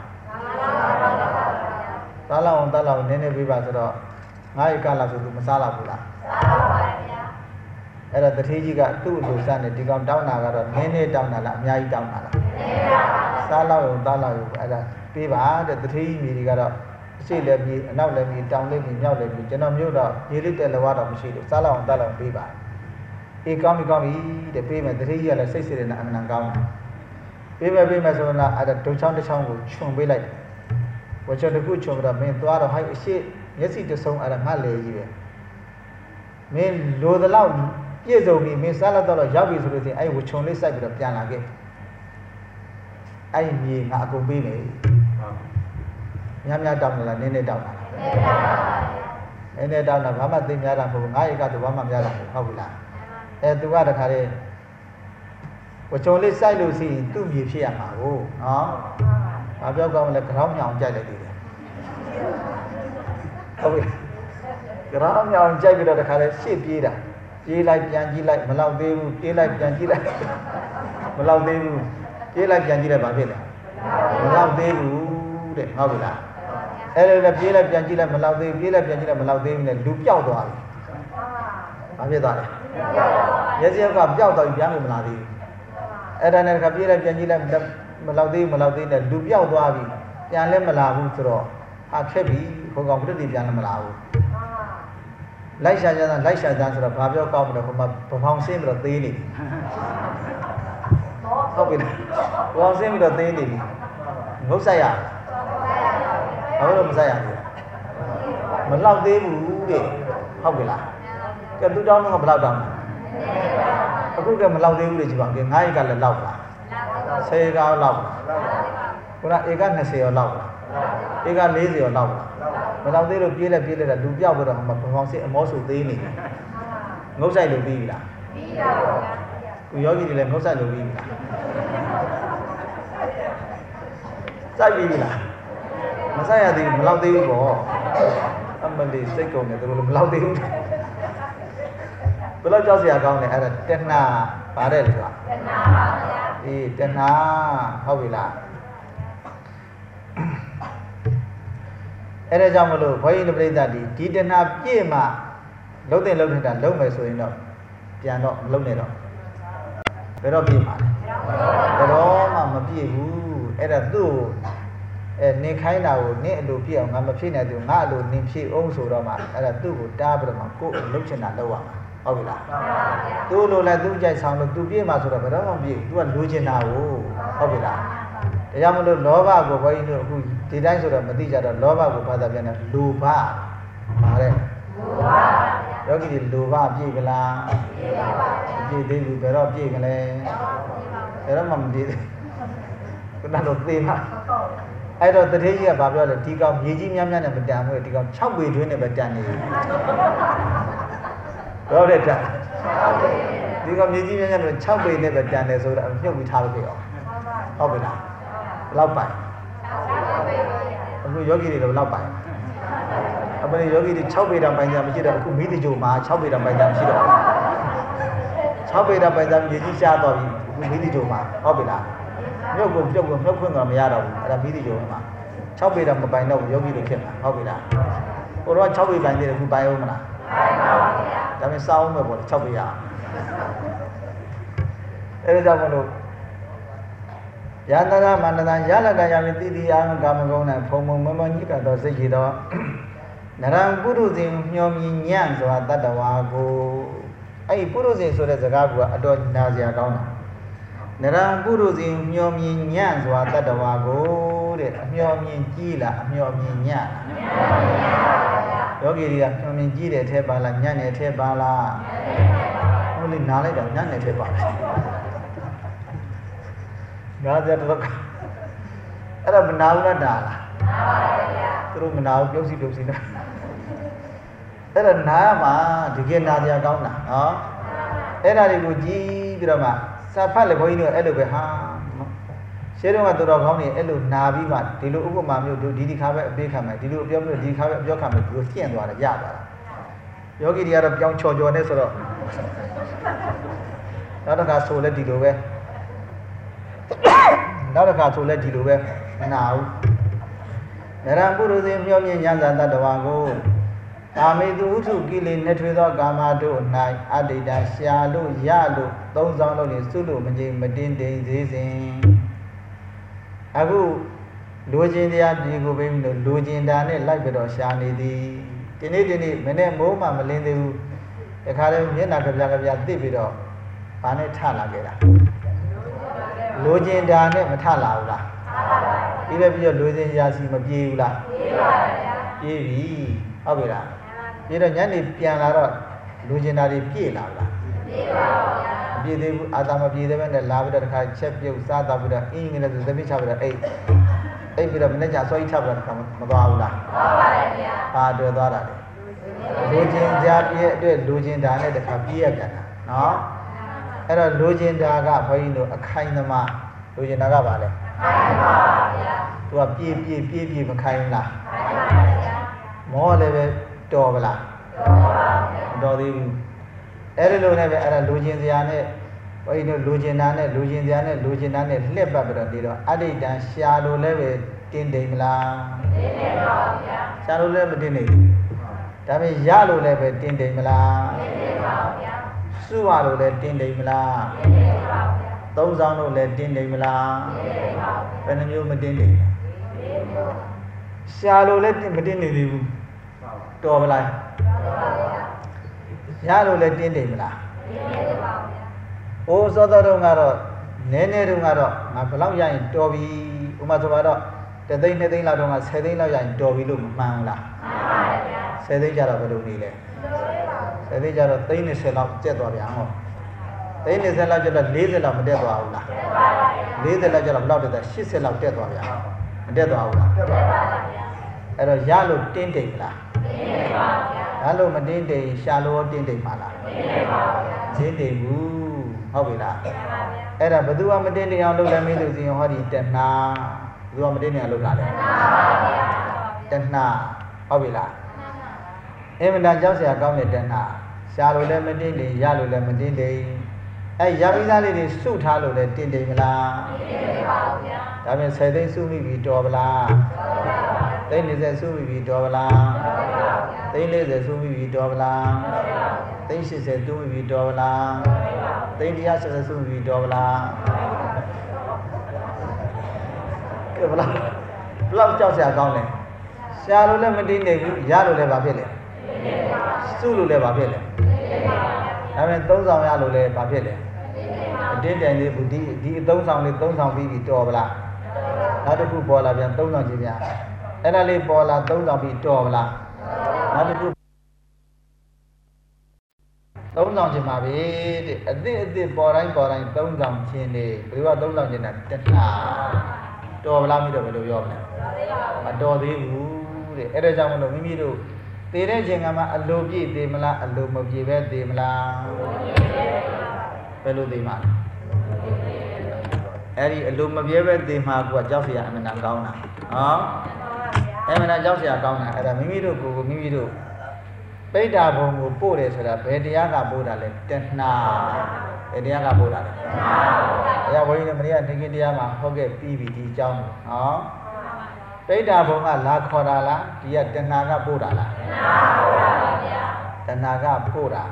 Speaker 1: စားလောက်အောင်တောက်လောက်နည်းနည်းပေးပါဆိုတော့ငါးဧကလောက်ဆိုသူမစားလောက်ဘူးလားစားလောက်ပါဗျာအဲ့တော့တထေးကြီးကသူ့လိုစနဲ့ဒီကောင်တောင်းတာကတော့နည်းနည်းတောင်းတာလားအများကြီးတောင်းတာလားနည်းနည်းပါပါစားလောက်ရုံတောက်လောက်ရုံအဲ့ဒါပေးပါတဲ့တထေးကြီးမြေတွေကတော့အရှိလည်းမြေအနောက်လည်းမြေတောင်လည်းမြေမြောက်လည်းမြေကျွန်တော်မြို့တော့မြေလေးတက်လဝါတော့မရှိလို့စားလောက်အောင်တောက်လောက်ပေးပါအေးကောင်းပြီကောင်းပြီတဲ့ပေးမယ်တထေးကြီးကလည်းစိတ်စေတနာအမှန်ကောင်းတယ်ပေးမယ်ပေးမယ်ဆိုတော့အဲ့ဒါဒုံချောင်းတစ်ချောင်းကိုခြုံပေးလိုက်တယ်ဝချောတစ်ခုခြုံပြီးတော့မင်းသွားတော့ဟိုက်အရှိမျက်စိတဆုံအဲ့ဒါငါလေကြီးပဲမင်းလိုသလောက်ပြည့်စုံပြီမင်းစားလောက်တော့ရောက်ပြီဆိုလို့ရှိရင်အဲ့ဝချုံလေးစိုက်ပြီးတော့ပြန်လာခဲ့အဲ့မြေငါအကုန်ပေးမယ်ဟုတ်များများတောင်းလာနည်းနည်းတောင်းလာနည်းနည်းတောင်းပါနည်းနည်းတောင်းတာဘာမှသိများတာမဟုတ်ဘူးငါးဧကတော့ဘာမှများတာမဟုတ်ဘူးလားအဲသူကတခါလေဝချုံလေးစိုက်လို့ရှိရင်သူ့မြေဖြစ်ရမှာကိုနော်ဘာပြောကောင်းလဲကြောင်းညောင်ကြိုက်လိုက်သေးတယ်ဟုတ်ပြီကြောင်းညောင်ကြိုက်ပြီးတော့တခါလေရှေ့ပြေးတာပြေးလိုက်ပြန်ကြည့်လိုက်မလောက်သေးဘူးပြေးလိုက်ပြန်ကြည့်လိုက်မလောက်သေးဘူးပြေးလိုက်ပြန်ကြည့်လိုက်ဘာဖြစ်လဲမလောက်သေးဘူးတဲ့ဟုတ်ပြီလားအဲ့လိုလေပြေးလိုက်ပြန်ကြည့်လိုက်မလောက်သေးဘူးပြေးလိုက်ပြန်ကြည့်လိုက်မလောက်သေးဘူးနဲ့လူပျောက်သွားပြီဘာဖြစ်သွားလဲမျက်စိကပျောက်သွားပြီပြန်မလာသေးဘူးအဲ့ဒါနဲ့ခပြေးလိုက်ပြန်ကြည့်လိုက်မလောက်သေးဘူးမလောက်သေးနဲ့လူပျောက်သွားပြီပြန်လဲမလာဘူးဆိုတော့ဟာခက်ပြီဘုံကောင်ပြည့်တည်ပြန်လဲမလာဘူးလိုက်ရှာကြတာလိုက်ရှာကြဆိုတော့ဘာပြောကောင်းမလဲဟိုမှာပဖောင်ဆင်းပြီးတော့သေးနေဟုတ်ပြီလားဘောင်းစင်းပြီးတော့သေးနေပြီငုတ်ဆိုင်ရဘာလို့မဆိုင်ရမလောက်သေးဘူးတဲ့ဟုတ်ပြီလားကဲသူတောင်းတော့ဘယ်လောက်တောင်းအခုကမလောက်သေးဘူးလေကြည့်ပါဦးငါးဧကလည်းလောက်လားဆယ်ဧကလောက်ခုနဧက၂၀ရောလောက်လားဧက၄၀ရောလောက်လားမလောက်သေးလို့ပြေးလဲပြေးလဲတာလူပြောက်ပြီးတော့ဘဘောင်းစင်းအမောဆူသေးနေတယ်ငုတ်ဆိုင်လို့ပြီးပြီလားပြီးပါပါခုယောဂီတွေလည်းငုတ်ဆိုင်လို့ပြီးပြီလားစိုက်ပြီးပြီလားမစိုက်ရသေးဘူးမလောက်သေးဘူးပေါ့အမလီစိတ်ကုန်တယ်သူတို့မလောက်သေးဘူးဘယ်လောက်ကြောက်စရာကောင်းလဲအဲ့ဒါတဏှာဗါတဲ့လေကွာတဏှာပါဗျာအေးတဏှာဟုတ်ပြီလားအဲ့ဒါကြောင့်မလို့ဘုန်းကြီးလူပရိသတ်ဒီဒီတဏှာပြည့်မှလုံးတဲ့လုံးနေတာလုံးမယ်ဆိုရင်တော့ပြန်တော့မလုံးနဲ့တော့ဘယ်တော့ပြည့်မှာလဲဘယ်တော့မှမပြည့်ဘူးအဲ့ဒါသူ့အဲနေခိုင်းတာကိုနင့်အလိုပြည့်အောင်ငါမဖြစ်နိုင်သူငါအလိုနင်ဖြစ်အောင်ဆိုတော့မှအဲ့ဒါသူ့ကိုတားပြီးတော့မှကိုယ်လှုပ်ချင်တာလုပ်ရမှာဟုတ်ပြီလားသူ့လိုလဲသူ့ကြိုက်ဆောင်လို့သူပြည့်မှာဆိုတော့ဘယ်တော့မှပြည့်သူကလိုချင်တာကိုဟုတ်ပြီလားဒါကြောင့်မလို့လောဘကိုဘုန်းကြီးတို့အခုဒီတိုင်းဆိုတော့မသိကြတော့လောဘကိုဘာသာပြန်တယ်လိုဘပါတဲ့လိုဘပါယောဂီတွေလိုဘပြည့်ကလားပြည့်ပါဗျာပြည့်သေးဘူးဘယ်တော့ပြည့်ကလေးဘယ်တော့မှမပြည့်သေးခုနတော့သေမှာအဲ့တော့တတိယကြီးကဘာပြောလဲဒီကောင်မြေကြီးများများနဲ့မတန်ဘူးဒီကောင်၆ပေတွင်းနဲ့ပဲတန်နေတယ်တော့တဲ့တန်ဒီကောင်မြေကြီးများများနဲ့၆ပေနဲ့ပဲတန်တယ်ဆိုတော့မြုပ်ပြီးထားလို့ပြရောဟုတ်ပြီလားဘယ်လောက်ပိုင်အခုယောဂီတွေတော့ဘယ်လောက်ပိုင်အမေယောဂီတွေ၆ပေတောင်ပိုင်ကြမရှိတော့အခုမိတိကျိုမှာ၆ပေတောင်ပိုင်ကြမရှိတော့၆ပေတောင်ပိုင်ကြမြေကြီးရှားသွားပြီအခုမိတိကျိုမှာဟုတ်ပြီလားမြုပ်ကိုပြုတ်ကိုမြုပ်ခွင့်တော့မရတော့ဘူးအဲ့ဒါမိတိကျိုမှာ၆ပေတောင်မပိုင်တော့ဘူးယောဂီတွေဖြစ်မှာဟုတ်ပြီလားဟိုတော့၆ပေပိုင်သေးတယ်အခုပိုင်အောင်မလားပိုင်ပါပါဗျာဒါပေမဲ့စားအောင်ပဲပေါ့၆ပေရအောင်အဲ့ဒါကြောင့်မလို့ယန္တရမန္တနာရလကယမိတိတိယံကာမဂုဏ်နဲ့ဖုံဖုံမမညိကတော်စိတ်ရှိသောနရံပုရုဇဉ်မျောမြင်ညံ့စွာတတ္တဝါကိုအဲ့ဒီပုရုဇဉ်ဆိုတဲ့စကားကအတော်နာစရာကောင်းတာနရံပုရုဇဉ်မျောမြင်ညံ့စွာတတ္တဝါကိုတဲ့အမျောမြင်ကြီးလားအမျောမြင်ညံ့ယောဂီတွေကမျောမြင်ကြီးတဲ့အထက်ပါလားညံ့တဲ့အထက်ပါလားဟုတ်လေနားလိုက်တော့ညံ့တဲ့အထက်ပါလားငါကြတော့အဲ့ဒါမနာဘူးလားဒါလားနာပါပါဗျာသူတို့မနာဘူးပြုတ်စီပြုတ်စီနဲ့အဲ့ဒါနာရမှာတကယ်နာကြကောင်းတာနော်အဲ့ဒါတွေကိုကြည့်ပြီးတော့မှစာဖတ်လေဘုန်းကြီးတို့အဲ့လိုပဲဟာရှင်းတော့ကတော်တော်ကောင်းနေအဲ့လိုနာပြီးမှဒီလိုဥပမာမျိုးတို့ဒီဒီခါပဲအပေးခံမယ်ဒီလိုအပြောမျိုးဒီခါပဲအပြောခံမယ်ဒီလိုကျင့်သွားတယ်ရသွားတာယောဂီတွေကတော့ပြောင်းချော်ချော်နေဆိုတော့နောက်တစ်ခါဆိုလဲဒီလိုပဲနောက်တစ်ခါဆိုလဲဒီလိုပဲမနာဘူးနရံပုရုဇဉ်မျောမြင့်ညံ့သာတတ္တဝါကိုကာမေတုဥထုကိလေနှထွေသောကာမတို့၌အတ္တိတရှာလို့ရလို့သုံးဆောင်လို့နေစုလို့မငြိမ်မတင်တိမ်သေးစဉ်အခုလူချင်းတရားဒီကိုပဲလို့လူချင်းတာနဲ့လိုက်ပြီးတော့ရှာနေသည်ဒီနေ့ဒီနေ့မနေ့မိုးမှမလင်းသေးဘူးတခါလေမျက်နှာကြပြကြပြသိပြီးတော့ဘာနဲ့ထလာခဲ့တာလူချင်းတာနဲ့မထလာဘူးလားပြီးလည်းပြီးတော့လူချင်းရာစီမပြေဘူးလားပြေပါဗျာပြေပြီဟုတ်ပြီလားပြီးတော့ညနေပြန်လာတော့လူချင်းတာတွေပြည့်လာလားပြေပါဗျာမပြေသေးဘူးအာသာမပြေသေးပဲနဲ့လာပြီးတော့တခါချက်ပြုတ်စားတော့ပြီးတော့အင်းငယ်နဲ့သမီးချပြီးတော့အိတ်အိတ်ပြီးတော့မနေ့ကျဆွဲချပြီးတော့မသွားဘူးလားသွားပါတယ်ဗျာပါတွေ့သွားတာလေလူချင်းကြားပြည့်အတွက်လူချင်းတာနဲ့တခါပြေးရပြန်တာနော်အဲ့တော့လူချင်းတာကဘုန်းကြီးတို့အခိုင်သမားလူချင်းတာကပါလေခိုင်ပါဗျာသူကပြေးပြေးပြေးပြေးမခိုင်ဘူးလားခိုင်ပါဗျာမောလည်းပဲတော်ပါလားတော်ပါဗျာတော်သေးဘူးအဲ့ဒီလိုနဲ့ပဲအဲ့ဒါလူချင်းစရာနဲ့ဘုန်းကြီးတို့လူချင်းတာနဲ့လူချင်းစရာနဲ့လူချင်းတာနဲ့လှက်ပတ်ပြီးတော့ဒီတော့အဋ္ဌိတံရှာလို့လည်းပဲတင်းတိမ်မလားတင်းတိမ်ပါဗျာရှာလို့လည်းမတင်းတိမ်ဘူးဒါပေမဲ့ရလို့လည်းပဲတင်းတိမ်မလားတင်းတိမ်ပါဗျာစုရလို့လည်းတင်းတိမ်မလားတင်းတိမ်ပါဗျာသုံးဆောင်လို့လည်းတင်းတိမ်မလားတင်းတိမ်ပါဗျာဘယ်နှမျိုးမတင်းတိမ်ရှာလို့လည်းမတင်းနေသေးဘူးတော်ပါလားတော်ပါဗျာရလို့လည်းတင်းတိမ်မလားတင်းတိမ်ပါဗျာဟိုစောတော်တုန်းကတော့နဲနဲတုန်းကတော့ငါဘယ်လောက်ရရင်တော်ပြီဥမာဆိုတော့တသိန်းနှစ်သိန်းလောက်တော့ငါဆယ်သိန်းလောက်ရရင်တော်ပြီလို့မမှန်ဘူးလားမှန်ပါတယ်ဗျာဆယ်သိန်းကျတော့ဘယ်လိုနေလဲဆယ်သိန်းကျတော့သိန်းနှစ်ဆယ်လောက်ကျက်သွားပြန်ဟောသိန်းနှစ်ဆယ်လောက်ကျတော့လေးဆယ်လောက်မတက်သွားဘူးလားတက်ပါပါဗျာလေးဆယ်လောက်ကျတော့ဘယ်လောက်တက်သွားရှစ်ဆယ်လောက်တက်သွားပြန်မတက်သွားဘူးလားတက်ပါပါဗျာအဲ့တော့ရလို့တင်းတိမ်မလားတင်းပါဗျာရလို့မတင်းတိမ်ရှာလို့တင်းတိမ်ပါလားတင်းပါဗျာတင်းတိမ်ဘူးဟုတ်ပြီလားတင်းပါဗျာအဲ့ဒါဘသူကမတင်းတိမ်အောင်လုပ်လဲမင်းတို့စီဟောဒီတဏှာဘသူကမတင်းတိမ်အောင်လုပ်တာလဲတဏှာပါဗျာတဏှာဟုတ်ပြီလားအင်မတန်ကြောက်စရာကောင်းတဲ့တဏှာရှာလို့လည်းမတင်းတိမ်ရလို့လည်းမတင်းတိမ်အဲ့ရပိသားလေးတွေစုထားလို့လည်းတင်းတိမ်မလားတင်းတိမ်ပါဗျာဒါပြန်ဆယ်သိန်းစုမိပြီတော်ပလားတော်ပါပါသိန်း၄၀စုမိပြီတော်ပလားတော်ပါပါသိန်း၄၀စုမိပြီတော်ပလားတော်ပါပါသိန်း၈၀စုမိပြီတော်ပလားတော်ပါပါသိန်း၁၈၀စုမိပြီတော်ပလားကဲဘလားဘလောက်ကြောက်စရာကောင်းလဲရှာလို့လည်းမတင်းနေဘူးရလို့လည်းဘာဖြစ်လဲစုလို့လည်းဘာဖြစ်လဲဒါပေမဲ့သုံးဆောင်ရလို့လည်းဘာဖြစ်လဲအတင်းတိုင်လေးဘူးဒီဒီအသုံးဆောင်လေးသုံးဆောင်ပြီးပြီတော်ပလားနောက်တစ်ခုပေါ်လာပြန်သုံးဆောင်ကြည့်ပြန်အဲ့ဒါလေးပေါ်လာသုံးဆောင်ပြီးတော်ပလားနောက်တစ်ခုသုံးဆောင်ခြင်းပါပဲတဲ့အသစ်အသစ်ပေါ်တိုင်းပေါ်တိုင်းသုံးဆောင်ခြင်းနေဘယ်လိုကသုံးဆောင်ခြင်းတာတဏှာတော်ပလားမိတော့ဘယ်လိုပြောမလဲမတော်သေးဘူးတဲ့အဲ့ဒါကြောင့်မလို့မိမိတို့သေတဲ့ချိန်ကမှအလိုပြည့်သေးမလားအလိုမပြည့်ပဲသေးမလားဘယ်လိုသေးမှာအဲ့ဒီအလိုမပြည့်ပဲသေးမှာကကြောက်เสียအမှန်တန်ကောင်းတာဟောအမှန်တန်ကြောက်เสียကောင်းတာအဲ့ဒါမိမိတို့ကိုယ်ကိုမိမိတို့ပိဋ္ဌာဘုံကိုပို့တယ်ဆိုတာဘယ်တရားကပို့တာလဲတဏှာဘယ်တရားကပို့တာလဲတဏှာအဲ့ဒါဘုန်းကြီးတို့မနေ့ကနေကင်းတရားမှာဟောခဲ့ပြီးပြီဒီအကြောင်းဟောပိဋ္ဌာဘုံကလာခေါ်တာလားဒီကတဏှာကပို့တာလားတဏှာကပို့တာ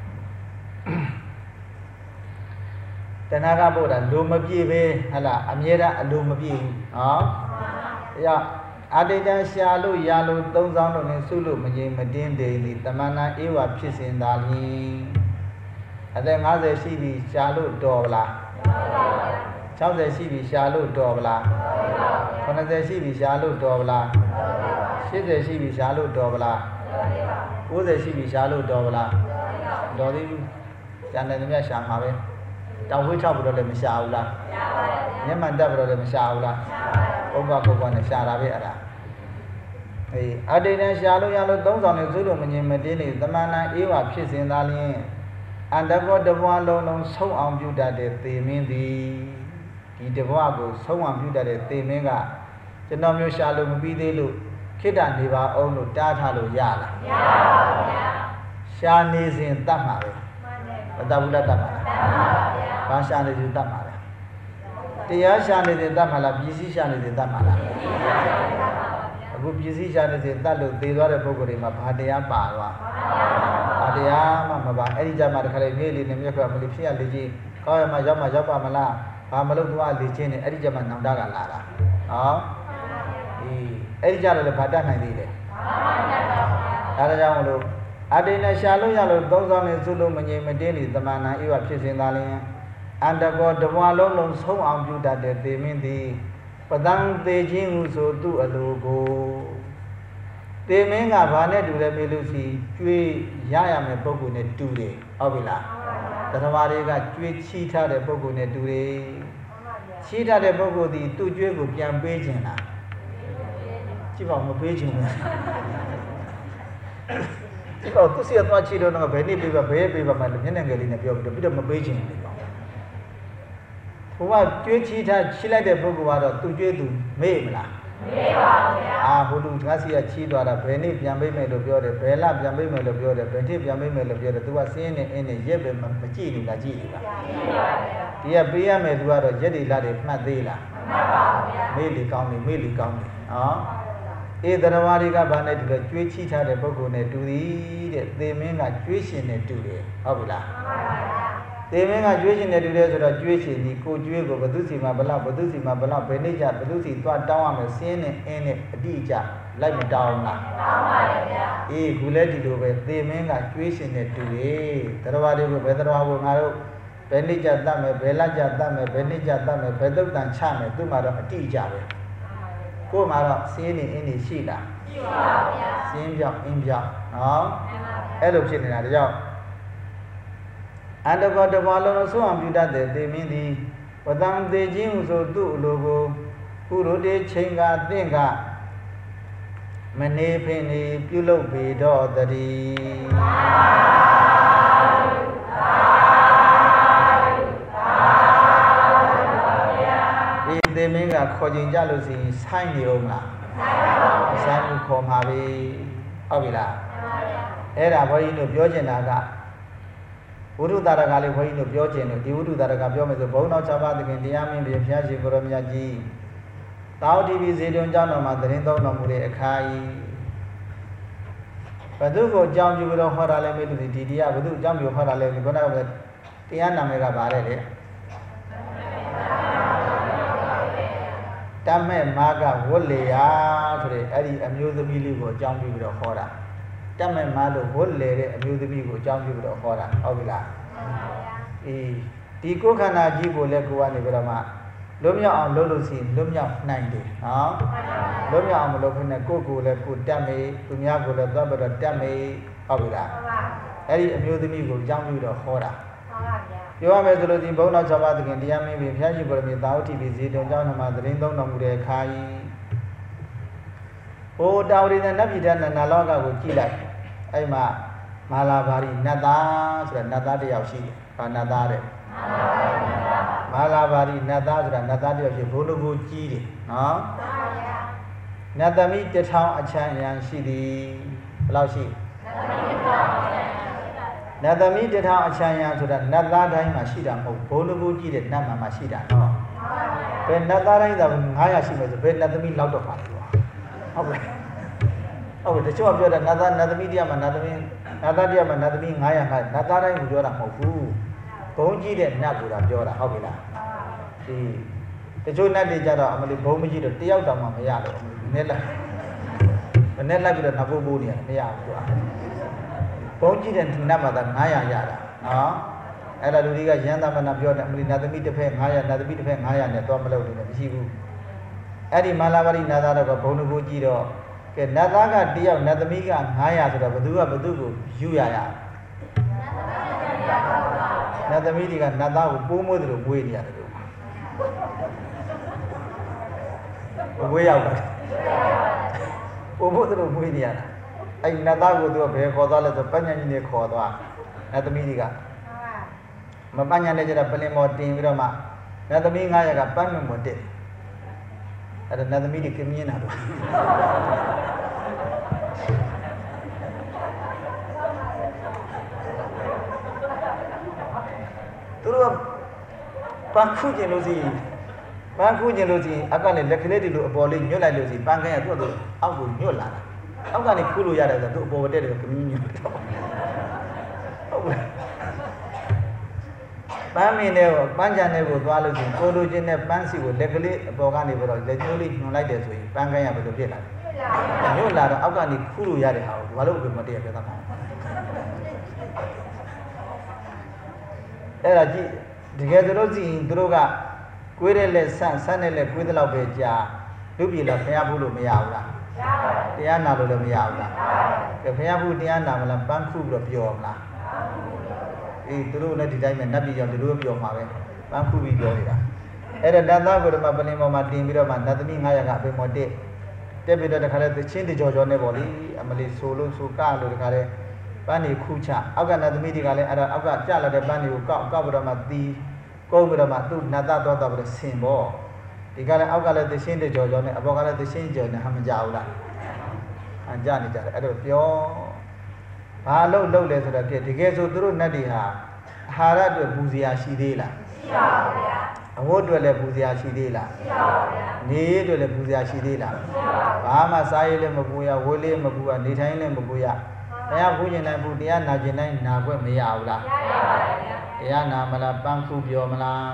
Speaker 1: တဏှာကပို့တာလိုမပြည့်ပဲဟလာအမြဲတမ်းအလိုမပြည့်ဘူးဟောအဲ့အတိတ်တန်ရှာလို့ရလို့သုံးဆောင်လို့လည်းစုလို့မငြိမ်မတင်းတယ်ဒီတမဏအေဝဖြစ်စဉ်သာလျှင်အသက်၅၀ရှိပြီရှာလို့တော်ဗလား၆၀ရှိပြီရှာလို့တော်ဗလား၇၀ရှိပြီရှာလို့တော်ဗလား၈၀ရှိပြီရှာလို့တော်ဗလား၉၀ရှိပြီရှာလို့တော်ဗလားတော်သေးဘူးကျန်တယ်မြတ်ရှာမှာပဲတောင်ဝိထောက်ပြီးတော့လည်းမရှာဘူးလားရှာပါရဲ့မျက်မှန်တက်ပြီးတော့လည်းမရှာဘူးလားရှာပါရဲ့ဥပ္ပကုပ္ပနဲ့ရှာတာပဲအဲ့ဒါအေးအတိတ်တန်ရှာလို့ရလို့သုံးဆောင်နေစုလို့မငြင်းမတင်းနေသမဏအေဝဖြစ်စဉ်သာလျှင်အန္တကောတဘွားလုံးလုံးဆုံးအောင်ပြုတတ်တဲ့သေမင်းသည်ဒီတဘွားကိုဆုံးအောင်ပြုတတ်တဲ့သေမင်းကကျွန်တော်မျိုးရှာလို့မပြီးသေးလို့ခိတ္တနေပါအောင်လို့တားထားလို့ရလားမရပါဘူးဗျာရှာနေစဉ်တတ်မှာပဲမှန်တယ်ဘတ္တဗုဒ္ဓတတ်မှာလားတတ်ပါဗျာဘာရှာနေစဉ်တတ်မှာလဲတရားရှာနေစဉ်တတ်မှာလားပစ္စည်းရှာနေစဉ်တတ်မှာလားအခုပစ္စည်းရှာနေစဉ်တတ်လို့သေသွားတဲ့ပုဂ္ဂိုလ်တွေမှာဘာတရားပါသွားဘာတရားမှမပါအဲ့ဒီကြမှာတခါလေမြေလေးနဲ့မြက်ကမလေးဖြစ်ရလေကြီးကောင်းရမှာရောက်မှာရောက်ပါမလားဘာမလုပ်သွားလေချင်းနဲ့အဲ့ဒီကြမှာနောင်တကလာတာဟောအေးအဲ့ဒီကြတော့လည်းဘာတတ်နိုင်သေးလဲဒါကြောင့်မလို့အတိတ်နဲ့ရှာလို့ရလို့သုံးဆောင်နေစုလို့မငြိမ်မတင်းနေသမဏအေဝဖြစ်စဉ်သာလျှင်အန္တကောတဘွားလုံးလုံးဆုံးအောင်ပြုတတ်တဲ့သေမင်းသည်ပဒံသေးခြင်းဟုဆိုသူ့အလိုကိုသေမင်းကဘာနဲ့တူလဲမေလို့စီကျွေးရရမယ်ပုဂ္ဂိုလ်နဲ့တူတယ်ဟုတ်ပြီလားသတ္တဝါတွေကကျွေးချီးထားတဲ့ပုဂ္ဂိုလ်နဲ့တူတယ်ချီးထားတဲ့ပုဂ္ဂိုလ်သည်သူ့ကျွေးကိုပြန်ပေးခြင်းလားကြည့်ပါမပေးခြင်းဘူးဒီတော့သူစီသွားချီလို့တော့ဘယ်နည်းပေးပါဘယ်ပေးပါမှလည်းမျက်နှာငယ်လေးနဲ့ပြောပြီးတော့ပြီးတော့မပေးခြင်းဘူးဘုရားကျွေးချီးထားချီးလိုက်တဲ့ပုဂ္ဂိုလ်ကတော့သူကျွေးသူမေ့မလားမေ့ပါဘူးဗျာအာဘုလူငါစီကချီးသွားတာဘယ်နည်းပြန်ပေးမယ်လို့ပြောတယ်ဘယ်လပြန်ပေးမယ်လို့ပြောတယ်ဘယ်နည်းပြန်ပေးမယ်လို့ပြောတယ်သူကစင်းနေအင်းနေရက်ပဲမကြည့်ဘူးလားကြည့်ဘူးလားကြည့်ပါဗျာဒီကပေးရမယ်သူကတော့ရက်တွေလာတွေမှတ်သေးလားမှတ်ပါဘူးဗျာမေ့လီကောင်းနေမေ့လီကောင်းနေဟောအေးသရဝါတွေကဘာနဲ့တူလဲကျွေးချီးထားတဲ့ပုဂ္ဂိုလ်နဲ့တူသည်တဲ့သေမင်းကကျွေးရှင်နဲ့တူတယ်ဟုတ်ပြီလားမှန်ပါဗျာသေမင်းကကျွေးရှင်နဲ့တူတယ်ဆိုတော့ကျွေးရှင်ဒီကိုကျွေးကိုဘသူစီမှာဘလောက်ဘသူစီမှာဘလောက်ဘယ်နေ့ကျဘသူစီသွားတောင်းရမယ်စင်းနဲ့အင်းနဲ့အတိအကျလိုက်မတောင်းလားတောင်းပါရဲ့ဗျာအေးခုလဲဒီလိုပဲသေမင်းကကျွေးရှင်နဲ့တူတယ်သရဝါတွေကိုဘယ်သရဝါကိုငါတို့ဘယ်နည်းကြတတ်မယ်ဘယ်လကြတတ်မယ်ဘယ်နည်းကြတတ်မယ်ဘယ်သုတ်တန်ချမယ်သူ့မှာတော့အတိအကျပဲကို့မှာတော့စင်းနေအင်းနေရှိတာရှိပါဗျာစင်းပြောင်းအင်းပြောင်းနော်အဲ့လိုဖြစ်နေတာဒါကြောင့်အန္တကောတဘာလုံးဆုံးအောင်ပြုတတ်တဲ့သေမင်းသည်ဝတံသေးခြင်းဟုဆိုသူ့အလိုကိုကုရုတေချိန်ကသင်္ကမနေဖင်နေပြုလုပ်ပေတော့တည်းသေမင်းကခေါ်ကြင်ကြလို့စီဆိုင်နေအောင်လားဆိုင်မှုခေါ်မှာပဲဟုတ်ပြီလားအဲ့ဒါဘုန်းကြီးတို့ပြောချင်တာကဝိတုတာရကလေးဘုန်းကြီးတို့ပြောချင်တယ်ဒီဝိတုတာရကပြောမယ်ဆိုဘုံတော်၆ပါးသခင်တရားမင်းပြဖျားရှင်ကိုရမြတ်ကြီးတောက်တီဗီဇေတုံကျောင်းတော်မှာသတင်းသုံးတော်မူတဲ့အခါကြီးဘသူကိုအကြောင်းပြုပြီးတော့ဟောတာလဲမေးလို့ဒီတရားဘသူအကြောင်းပြုဟောတာလဲဒီခုနကတရားနာမည်ကဗါတဲ့လေတမဲ့မာကဝတ်လေယာဆိုတဲ့အဲ့ဒီအမျိုးသမီးလေးကိုအကြောင်းပြုပြီးတော့ဟောတာတမဲ့မာလို့ဝတ်လေတဲ့အမျိုးသမီးကိုအကြောင်းပြုပြီးတော့ဟောတာဟုတ်ပြီလားအေးဒီကိုယ်ခန္ဓာကြီးကိုလည်းကိုယ်ကနေပြီးတော့မှလွတ်မြောက်အောင်လုပ်လို့ရှိရင်လွတ်မြောက်နိုင်တယ်နော်လွတ်မြောက်အောင်မလုပ်ခင်နဲ့ကိုယ်ကိုယ်လည်းကိုယ်တက်မေသူများကိုလည်းသွားပြီးတော့တက်မေဟုတ်ပြီလားအဲ့ဒီအမျိုးသမီးကိုအကြောင်းပြုတော့ဟောတာပြောရမယ်ဆိုလို့ဒီဘုန်းတော်၆ပါးသခင်တရားမင်းပြင်ဖျားရှိကိုရမြေသာဝတိပိဇေတုံကျောင်းတော်မှာသတင်းသုံးတော်မူတဲ့အခါကြီးဟိုတာဝရိသနတ်ပြည်တဲ့နာလောကကိုကြည့်လိုက်အဲ့မှာမာလာဘာရီနတ်သားဆိုတာနတ်သားတစ်ယောက်ရှိတယ်။ဘာနတ်သားတဲ့မာလာဘာရီနတ်သားဆိုတာနတ်သားတစ်ယောက်ရှိဘိုးလူကိုကြီးတယ်နော်။နတ်သမီးတစ်ထောင်အချမ်းအရန်ရှိသည်ဘယ်လောက်ရှိနတ်သမီးတထောင်အချမ်းရဆိုတာနတ်သားတိုင်းမှာရှိတာမဟုတ်ဘုံလူကိုကြည့်တဲ့နတ်မှာမှရှိတာနော်ဘယ်နတ်သားတိုင်းသာငါးရာရှိမယ်ဆိုဘယ်နတ်သမီးလောက်တော့ပါလဲဟုတ်ကဲ့ဟုတ်ကဲ့တချို့ကပြောတာနတ်သားနတ်သမီးတရားမှာနတ်သမီးနတ်သားတရားမှာနတ်သမီးငါးရာငါးနတ်သားတိုင်းကိုပြောတာမဟုတ်ဘူးဘုံကြည့်တဲ့နတ်ကိုတာပြောတာဟုတ်ပြီလားဒီတချို့နတ်တွေကြတော့အမလီဘုံမကြည့်တော့တယောက်တောင်မှမရတော့နည်းလိုက်မနဲ့လိုက်ပြီးတော့နဘိုးဘိုးနေရတယ်မရဘူးသူကဘုံကြည့်တဲ့နတ်မှာသာငါးရာရတာနော်အဲ့ဒါလူတွေကရန်သမနာပြောတယ်အမလီနတ်သမီးတစ်ဖက်ငါးရာနတ်သမီးတစ်ဖက်ငါးရာနဲ့သွားမလုပ်နေတယ်မရှိဘူးအဲ့ဒီမာလာဝရီနတ်သားတော့ဘုံလူကိုကြည့်တော့ကဲနတ်သားကတယောက်နတ်သမီးကငါးရာဆိုတော့ဘသူကဘသူကိုယူရရနတ်သမီးတွေကနတ်သားကိုပိုးမွေးတယ်လို့မွေးနေရတယ်လို့ဝေးရောက်တာပိုးမွေးတယ်လို့မွေးနေရတာအဲ့နတ်သားကိုသူကဘယ်ခေါ်သွားလဲဆိုပညာကြီးနဲ့ခေါ်သွားနတ်သမီးတွေကမပညာနဲ့ကျတော့ပလင်မော်တင်ပြီးတော့မှနတ်သမီးငါးရာကပန်းမမော်တက်အဲ့ဒါနတ်သမီးတွေကမြင်တာတော့သူတို့ပန်းခုကျင်လို့စီပန်းခုကျင်လို့စီအကလည်းလက်ကလေးတွေလိုအပေါ်လေးညွတ်လိုက်လို့စီပန်းခိုင်းရသူ့သူအောက်ကိုညွတ်လာတာအောက်ကနေခုလို့ရတယ်ဆိုတော့သူ့အပေါ်တက်တယ်ကမြင်ညွတ်တော့ဟုတ်လားပန်းမင်းနဲ့ပန်းချန်နဲ့ကိုသွားလို့ရှိရင်ကိုလိုချင်းနဲ့ပန်းစီကိုလက်ကလေးအပေါ်ကနေပြီးတော့လက်ကျိုးလေးညွန်လိုက်တယ်ဆိုရင်ပန်းခိုင်းရဘယ်လိုဖြစ်လာလဲညွတ်လာတော့အောက်ကနေခုလို့ရတဲ့ဟာကိုဘာလို့မတည့်ရပြသမှာအဲ့ဒါကြည့်တကယ်သူတို့ကြည့်သူတို့ကကွေးတဲ့လက်ဆန့်ဆန့်တဲ့လက်ကွေးတဲ့လောက်ပဲကြာလူပြည်တော့ဖျားဖို့လို့မရဘူးလားတရားနာလို့လည်းမရဘူးလားကဲဖျားဖို့တရားနာမလားပန်းခုပြီးတော့ပြောမလားအေးသူတို့လည်းဒီတိုင်းပဲနတ်ပြည်ကြောင့်ဒီလိုပြောမှာပဲပန်းခုပြီးပြောနေတာအဲ့ဒါနတ်သားကိုတော့ပလင်ပေါ်မှာတင်ပြီးတော့မှနတ်သမီးငါးရာကအပေမော်တက်တက်ပြီးတော့တခါလဲသချင်းတကြောကြောနဲ့ပေါ့လေအမလီဆိုလို့ဆိုကလို့တခါလဲပန်းနေခုချအောက်ကနတ်သမီးတွေကလည်းအဲ့ဒါအောက်ကကြလာတဲ့ပန်းတွေကိုကောက်ကောက်ပြီးတော့မှတီးကုန်းပြီးတော့မှသူ့နတ်သားသွားတော့ပြီးဆင်ပေါ့ဒီကလည်းအောက်ကလည်းသချင်းတကြောကြောနဲ့အပေါ်ကလည်းသချင်းကြောနဲ့ဟာမကြဘူးလားအကြနေကြတယ်အဲ့တော့ပြောဘာလို့လုပ်လဲဆိုတော့တကယ်ဆိုသူတို့နတ်တွေဟာအာဟာရအတွက်ပူဇော်ရှိသေးလားရှိပါဘူးဗျာအဝတ်အတွက်လည်းပူဇော်ရှိသေးလားရှိပါဘူးဗျာနေရအတွက်လည်းပူဇော်ရှိသေးလားရှိပါဘူးဘာမှစားရည်လည်းမပူရဝေးလေးမပူရနေထိုင်လည်းမပူရတရားပူခြင်းတိုင်းပူတရားနာခြင်းတိုင်းနာခွင့်မရဘူးလားရပါပါဗျာတရားနာမလားပန်းခုပြောမလား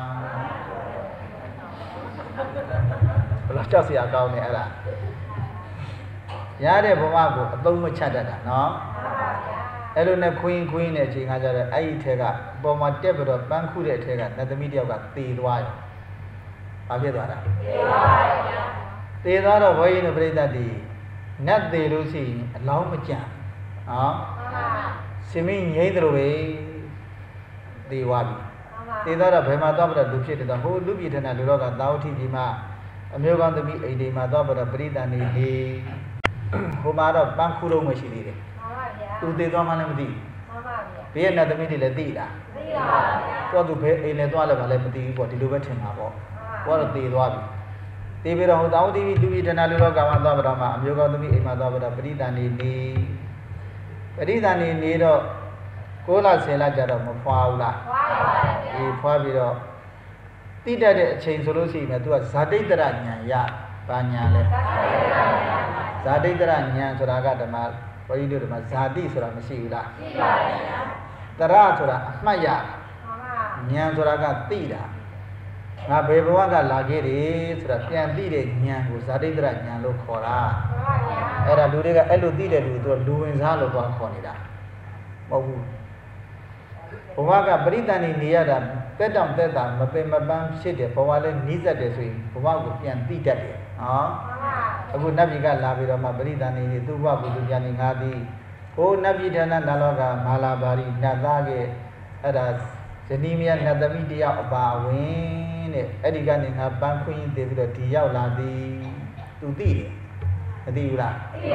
Speaker 1: ဘယ်လိုကြောက်စရာကောင်းနေအဲ့ဒါရတဲ့ဘဝကိုအသုံးမချတတ်တာနော် Elona Queen Queen at Jingaja, Aitega, Boma Debra, Bankuda Tega, not the media got the wire. Abidara. They are a way in a bread that day. Not the Lucy, allow me jam. Ah, Simin Yadraway, the Wabi. They are a Bemadabra duplicate the whole Lubit and a Luroga, Dauti Dima, a milk on the meat, a Demadabra, breed and a day. Homara Bankuro machine. Tu te domani di. Via na demi di le di la. Qua tu pe le doa le vale di qua di lu betin ma bo. Qua di doa bi. Ti bi ro dau di lu bi dana lu ro ka ma doa bra ma amyo ka demi e ma doa bra pari dan ni ni. Pari dan ni ni ro ko la sin la ja ro ma phwa u la. E phwa bi ro ti tat de a chain so lo si me tu ka Zadittara nyan ya. Ba nyan le. Zadittara nyan so da ka dama What do you do? Zadi Sura Masila Taratura, Maya Nyanzuraga Tida Nabewaga Lagiri, Surapian Dide, Nyan, Zadidra, Nyanlo Kora Era Duriga Eludide, doing Zalo Conida Mobu Powaga Britani Niada, Petam Teta, Mapemabam City, Powale Niza de Swing, Powago Pian Tita. Aku Nabi kan labi ramah beri dan ini tu buat bukan yang ngadi. Oh Nabi dana nalaga malabari nadage ada senimian nadami dia bawin. Edi kan yang abang kuin dewi dia uladi tu ti, ti ulah.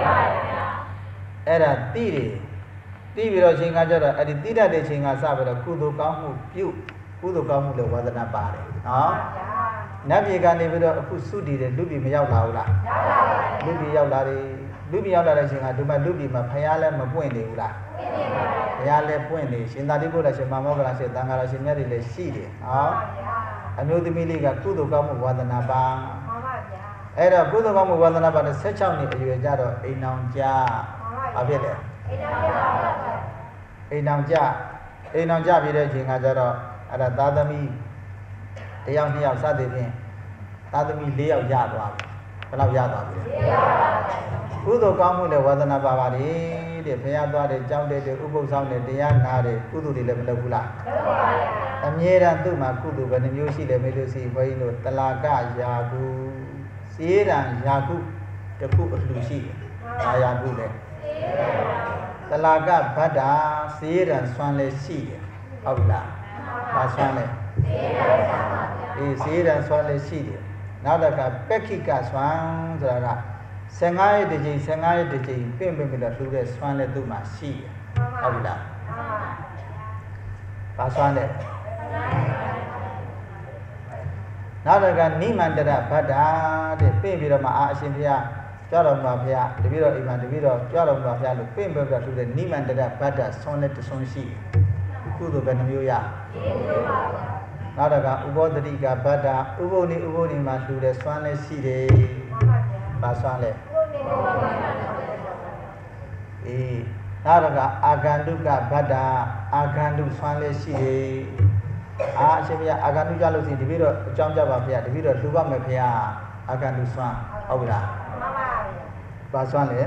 Speaker 1: Ada ti, ti biro singa jara. Edi tidak ada singa sahaja kudu kamu piu, kudu kamu lewat dana pare. Ah. Nabi kan ni biro kusudi de lubi meyau laulah. Lubi yau lari, lubi yau lari singa tu mah lubi mah payah ma puin de ulah. Payah le puin de. Sinta di bola se mama bola se tanggal se nyari le si de. Ah, anu tu milik aku tu kamu buat apa? Era aku tu kamu buat apa? Secau ni juga jaro inang ja, apa le? Inang ja, inang ja bila singa jaro ada dadami. Tiang tiang satu ni, dadami liau jado apa? Kalau jado apa? Kudu kamu le wadana bawa ni, dia payah tu ada jauh dia ubah sama dia nare, kudu di level pula. Amyeran tu mak kudu kan menyusi le menyusi, bayi tu telaga jagu, siran jagu, tepu lusi, jagu le. Telaga pada siran suan le si, awla, suan le. Eh siran suan le si. Nada ka pekika suan zara. Sengai deji sengai deji pembe bila sudah suan le tu masih. Awla. Pas suan le. Nada ka ni mandara pada de pembe bila ma asin dia. Cara ma dia, de bila iman de bila cara ma dia lu pembe bila sudah ni mandara pada suan le tu suan si. Kudu kan miuya. Nada ka ubah dari ka pada ubah ni ubah ni masuk le suan le si de. Pas suan le. Eh, nada ka agandu ka pada agandu suan le si de. Ah, sebab agandu jalu si de bila jam jam apa ya, de bila lupa mepia agandu suan, awla. Pas suan le.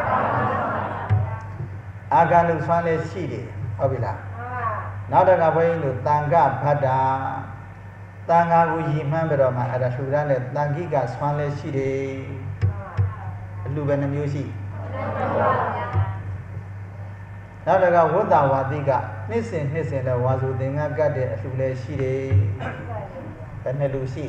Speaker 1: Agandu suan le si de, awla. Nada ka bayi tu tangga pada tangga uji mana berama ada sudah le tanggi ka suan le si de. Lu benar music. Nada ka wada wadi ka nisin nisin le wazu dengan kade lu le si de. Benar lu si.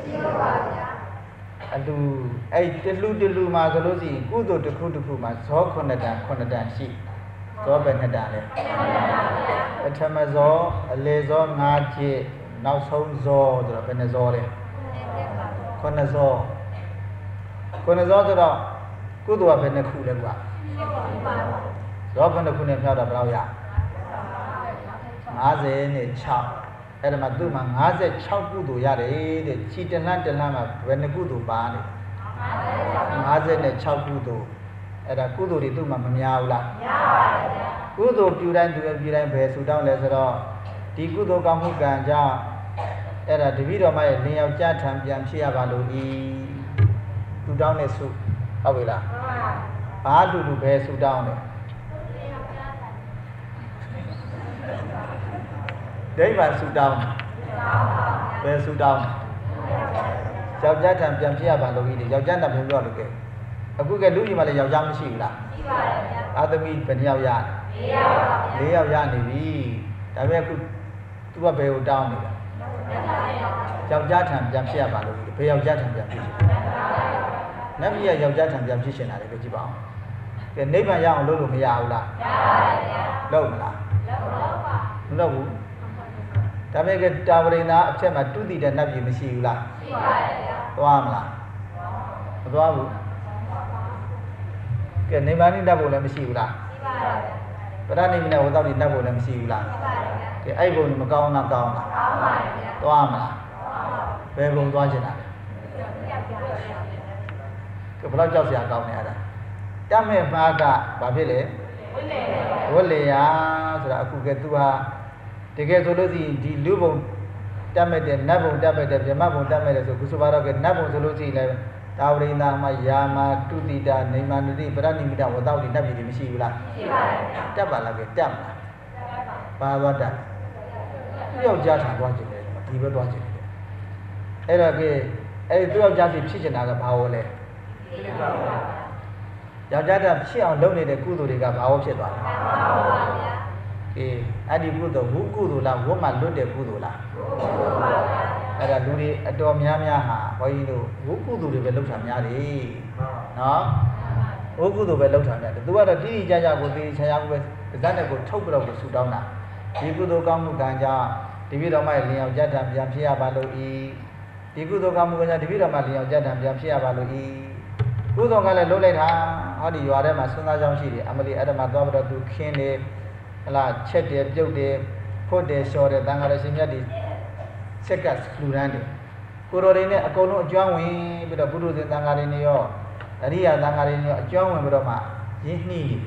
Speaker 1: Aduh, ay dulu dulu mah kalau si kudo tu kudo tu mah so konadan konadan si. So benar dah le. Pertama zo, lezo ngaji, nau saun zo, tu lah benar zo le. Kona zo, kona zo tu lah, kudu apa benar kule gua. Zo benar kule macam apa belau ya? Ngaji ni cak, ada madu mah ngaji cak kudu ya le, de citelan telan mah benar kudu bah le. Ngaji ni cak kudu, ada kudu itu mah menyau lah. Kudu piuran tu piuran besu down le sero. Di kudu kamu ganja. Era di video mai ni yau jatuh pian siapa balu i. Tu down le su, awila. Balu tu besu down le. ဒိဗ္ဗာဆူတောင်းဘယ်ဆူတောင်းယောက်ျားထံပြန်ဖြစ်ရပါလို့ဤယောက်ျားနဲ့ပြန်ပြောလို့ကဲအခုကလူကြီးမှလည်းယောက်ျားမရှိဘူးလားရှိပါတယ်ဗျာအာသမီဘယ်နှယောက်ရ၄ယောက်ပါဗျာ၄ယောက်ရနေပြီဒါပေမဲ့အခုသူကဘယ်ကိုတောင်းနေတာယောက်ျားထံပြန်ဖြစ်ရပါလို့ဘယ်ယောက်ျားထံပြန်ဖြစ်ရှင်နတ်ပြည်ကယောက်ျားထံပြန်ဖြစ်ရှင်တာလေကြည့်ပါဦးကဲနိဗ္ဗာန်ရအောင်လုပ်လို့မရဘူးလားရပါတယ်ဗျာလုပ်မလားလုပ်ပါမလုပ်ဘူးဒါပေမဲ့တာဝရိနာအဖြစ်မှာတုတိတဲ့နတ်ပြည်မရှိဘူးလားရှိပါတယ်ဗျာသွားမလားမသွားဘူးကဲနိဗ္ဗာန်နဲ့တတ်ဖို့လည်းမရှိဘူးလားရှိပါတယ်ဗျာပရဏိမိတ်ဝတ္တတိတတ်ဖို့လည်းမရှိဘူးလားရှိပါတယ်ဗျာကဲအဲ့ဘုံမကောင်းလားကောင်းလားကောင်းပါတယ်ဗျာသွားမလားဘယ်ဘုံသွားချင်တာလဲကဲဘယ်တော့ကြောက်စရာကောင်းနေရတာတတ်မဲ့မှာကဘာဖြစ်လဲဝိလေယဆိုတာအခုကဲသူဟာတကယ်ဆိုလို့ရှိရင်ဒီလူဘုံတတ်မဲ့တဲ့နတ်ဘုံတတ်မဲ့တဲ့ဗြဟ္မဘုံတတ်မဲ့တဲ့ဆိုခုဆိုပါတော့ကနတ်ဘုံဆိုလို့ရှိရင်လည်းတာဝရိနာမှာယာမာတုတိတာနေမန္တိပရဏိမိတဝတ္တတိတတ်ပြီမရှိဘူးလားရှိပါတယ်တတ်ပါလားကဲတတ်မလားဘာသွားတတ်သူယောက်ျားထံသွားခြင်းလေဒီဘက်သွားခြင်းလေအဲ့တော့ကဲအဲ့ဒီသူယောက်ျားစီဖြစ်ချင်တာကဘာလို့လဲယောက်ျားတဖြစ်အောင်လုပ်နေတဲ့ကုသိုလ်တွေကဘာလို့ဖြစ်သွားလဲမှန်ပါပါဗျာအေးအဲ့ဒီကုသိုလ်ဝုကုသိုလ်လားဝတ်မှလွတ်တဲ့ကုသိုလ်လားဝုကုသိုလ်ပါဗျာအဲ့ဒါလူတွေအတော်များများဟာဘုန်းကြီးတို့ဝုကုသိုလ်တွေပဲလုပ်တာများတယ်နော်ဝုကုသိုလ်ပဲလုပ်တာများတယ်သူကတော့တိတိကျကျကိုသေချာချာကိုပဲဇတ်နဲ့ကိုထုတ်ပြီးတော့ကိုဆူတောင်းတာဒီကုသိုလ်ကောင်းမှုကံကြောင့်ဒီပြတော်မရဲ့လင်ယောက်ျားတံပြန်ဖြစ်ရပါလို့ဤဒီကုသိုလ်ကောင်းမှုကံကြောင့်ဒီပြတော်မလင်ယောက်ျားတံပြန်ဖြစ်ရပါလို့ဤကုသိုလ်ကလည်းလုပ်လိုက်တာဟောဒီရွာထဲမှာဆွမ်းသားကြောင်းရှိတယ်အမလီအဲ့ဒါမှသွားပြီးတော့သူခင်းတယ်ဟလာချက်တယ်ပြုတ်တယ်ဖွတ်တယ်လျှော်တယ်တန်ခါရရှင်မြတ်ဒီချက်ကလူရန်တယ်ကိုတော်တွေနဲ့အကုန်လုံးအကျွမ်းဝင်ပြီးတော့ဘုရုဇင်တန်ခါရနေရောအရိယာတန်ခါရနေရောအကျွမ်းဝင်ပြီးတော့မှရင်းနှီးတယ်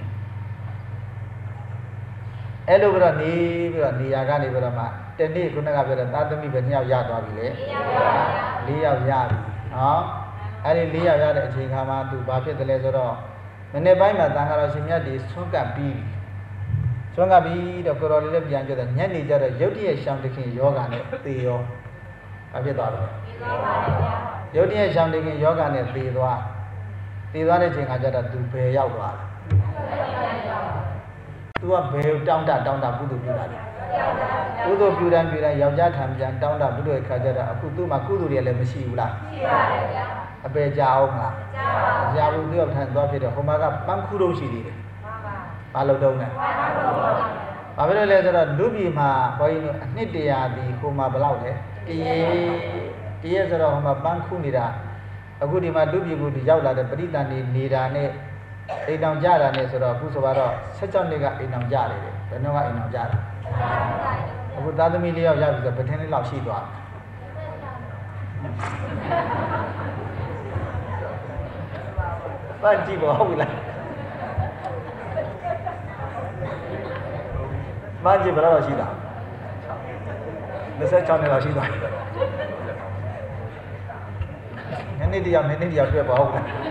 Speaker 1: အဲ့လိုပြီးတော့နေပြီးတော့နေရာကနေပြီးတော့မှတနေ့ခုနကပြောတဲ့သာသမီပဲနှစ်ယောက်ရသွားပြီလေ၄ယောက်ရပြီနော်အဲ့ဒီ၄ယောက်ရတဲ့အချိန်ခါမှာသူဘာဖြစ်တယ်လဲဆိုတော့မနေ့ပိုင်းမှာတန်ခါရရှင်မြတ်ဒီဆွန့်ကပ်ပြီးဆွမ်းကပြီးတော့ကိုတော်လေးလည်းပြန်ကြတယ်ညနေကျတော့ရုတ်တရက်ရှောင်းတခင်ယောဂနဲ့သေရောဘာဖြစ်သွားလဲသေသွားပါဗျာရုတ်တရက်ရှောင်းတခင်ယောဂနဲ့သေသွားသေသွားတဲ့ချိန်ခါကျတော့သူဘယ်ရောက်သွားလဲသူကဘယ်တောင်းတတောင်းတကုသိုလ်ပြုတာလဲကုသိုလ်ပြုတယ်ပြုတယ်ယောက်ျားခံပြန်တောင်းတဘုဒ္ဓရဲ့ခါကျတော့အခုသူ့မှာကုသိုလ်တွေလည်းမရှိဘူးလားရှိပါတယ်ဗျာအပေကြအောင်မလားကြားပါဘူးကြားဘူးသူ့ထံသွားဖြစ်တယ်ဟိုမှာကပန်းခုတော့ရှိသေးတယ်ဘာလို့တုံးလဲဘာဖြစ်လို့လဲဆိုတော့လူပြည်မှာဘုန်းကြီးတို့အနှစ်တရာဒီဟိုမှာဘယ်လောက်လဲတရေတရေဆိုတော့ဟိုမှာပန်းခုနေတာအခုဒီမှာလူပြည်ကိုဒီရောက်လာတဲ့ပရိသတ်နေနေတာနဲ့အိမ်တောင်ကြတာနဲ့ဆိုတော့အခုဆိုတော့ဆက်ကြောင်းတွေကအိမ်တောင်ကြတယ်ဘယ်တော့ကအိမ်တောင်ကြတာအခုသားသမီးလေးယောက်ရပြီဆိုပထင်းလေးလောက်ရှိသွားတယ်ပန်းကြည့်ပါဟုတ်ပြီလားမန်းကြီးဘယ်တော့ရှိတာ၂၆နှစ်လောက်ရှိသွားတယ်နည်းနည်းတရားနည်းနည်းတရားတွေ့ပါဦး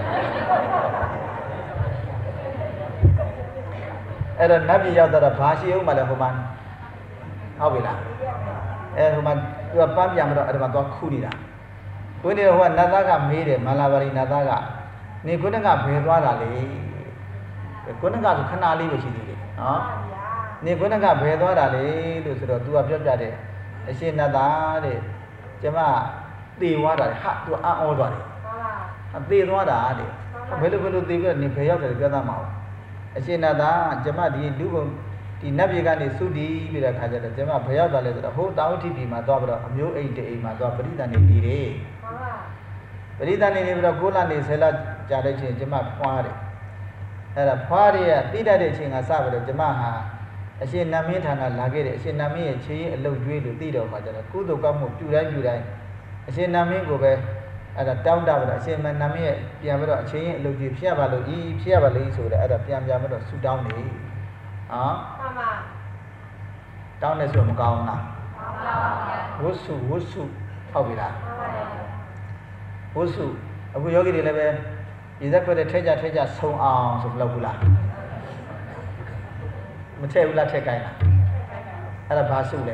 Speaker 1: အဲ့တော့နတ်ပြည်ရောက်တော့ဘာရှိအောင်မလဲဟိုမှာဟုတ်ပြီလားအဲဟိုမှာသူကပန်းပြန်မတော့အဲ့ဒါမှသွားခုနေတာကိုင်းနေတော့ဟိုကနတ်သားကမေးတယ်မန္လာပါရီနတ်သားကနေကိုင်းကဘယ်သွားတာလဲကိုင်းကဆိုခဏလေးပဲရှိသေးတယ်နော်နေခုနကဘယ်သွားတာလဲလို့ဆိုတော့ तू ကပြောပြတယ်အရှင်နတ်သားတဲ့ကျမသေသွားတာဟာ तू အံ့ဩသွားတယ်အသေးသွားတာတဲ့ဘယ်လိုဘယ်လိုသေပြီးတော့နေဘယ်ရောက်တယ်ပြောသားမအောင်အရှင်နတ်သားကျမဒီလူဘုံဒီနတ်ပြည်ကနေသုတီးပြီးတဲ့ခါကျတော့ကျမဘယ်ရောက်သွားလဲဆိုတော့ဟိုတောင်ထိပ်ပြည်မှာသွားပြီးတော့အမျိုးအိမ်တိအိမ်မှာသွားပရိသတ်နေတည်တယ်ပရိသတ်နေနေပြီးတော့ကိုးလနေဆယ်လကြာတဲ့ချိန်ကျမဖွားတယ်အဲ့ဒါဖွားရရဲ့တိတတ်တဲ့အချိန်ကစပြီးတော့ကျမဟာအရှင်နတ်မင်းဌာနလာခဲ့တယ်အရှင်နတ်မင်းရဲ့ခြေရင်းအလုတ်ကျွေးလို့သိတော့မှကျတော့ကုသိုလ်ကောင်းမှုပြုတိုင်းပြုတိုင်းအရှင်နတ်မင်းကိုပဲအဲ့ဒါတောင်းတပြီးတော့အရှင်နတ်မင်းရဲ့ပြန်ပြီးတော့အချင်းရင်းအလုတ်ကျွေးဖြစ်ရပါလို့ဤဖြစ်ရပါလို့ဤဆိုတော့အဲ့ဒါပြန်ပြန်ပြီးတော့ဆူတောင်းနေဟမ်မှန်ပါတောင်းနေဆိုမကောင်းလားမှန်ပါဗျာဝုစုဝုစုဟုတ်ပြီလားမှန်ပါဗျာဝုစုအခုယောဂီတွေလည်းပဲဒီဇက်ခွက်တဲ့ထဲကြထဲကြဆုံအောင်ဆိုမလုပ်ဘူးလားမထည့်ဘူးလားထည့်ကိုင်းလားအဲ့ဒါဘာစုလဲ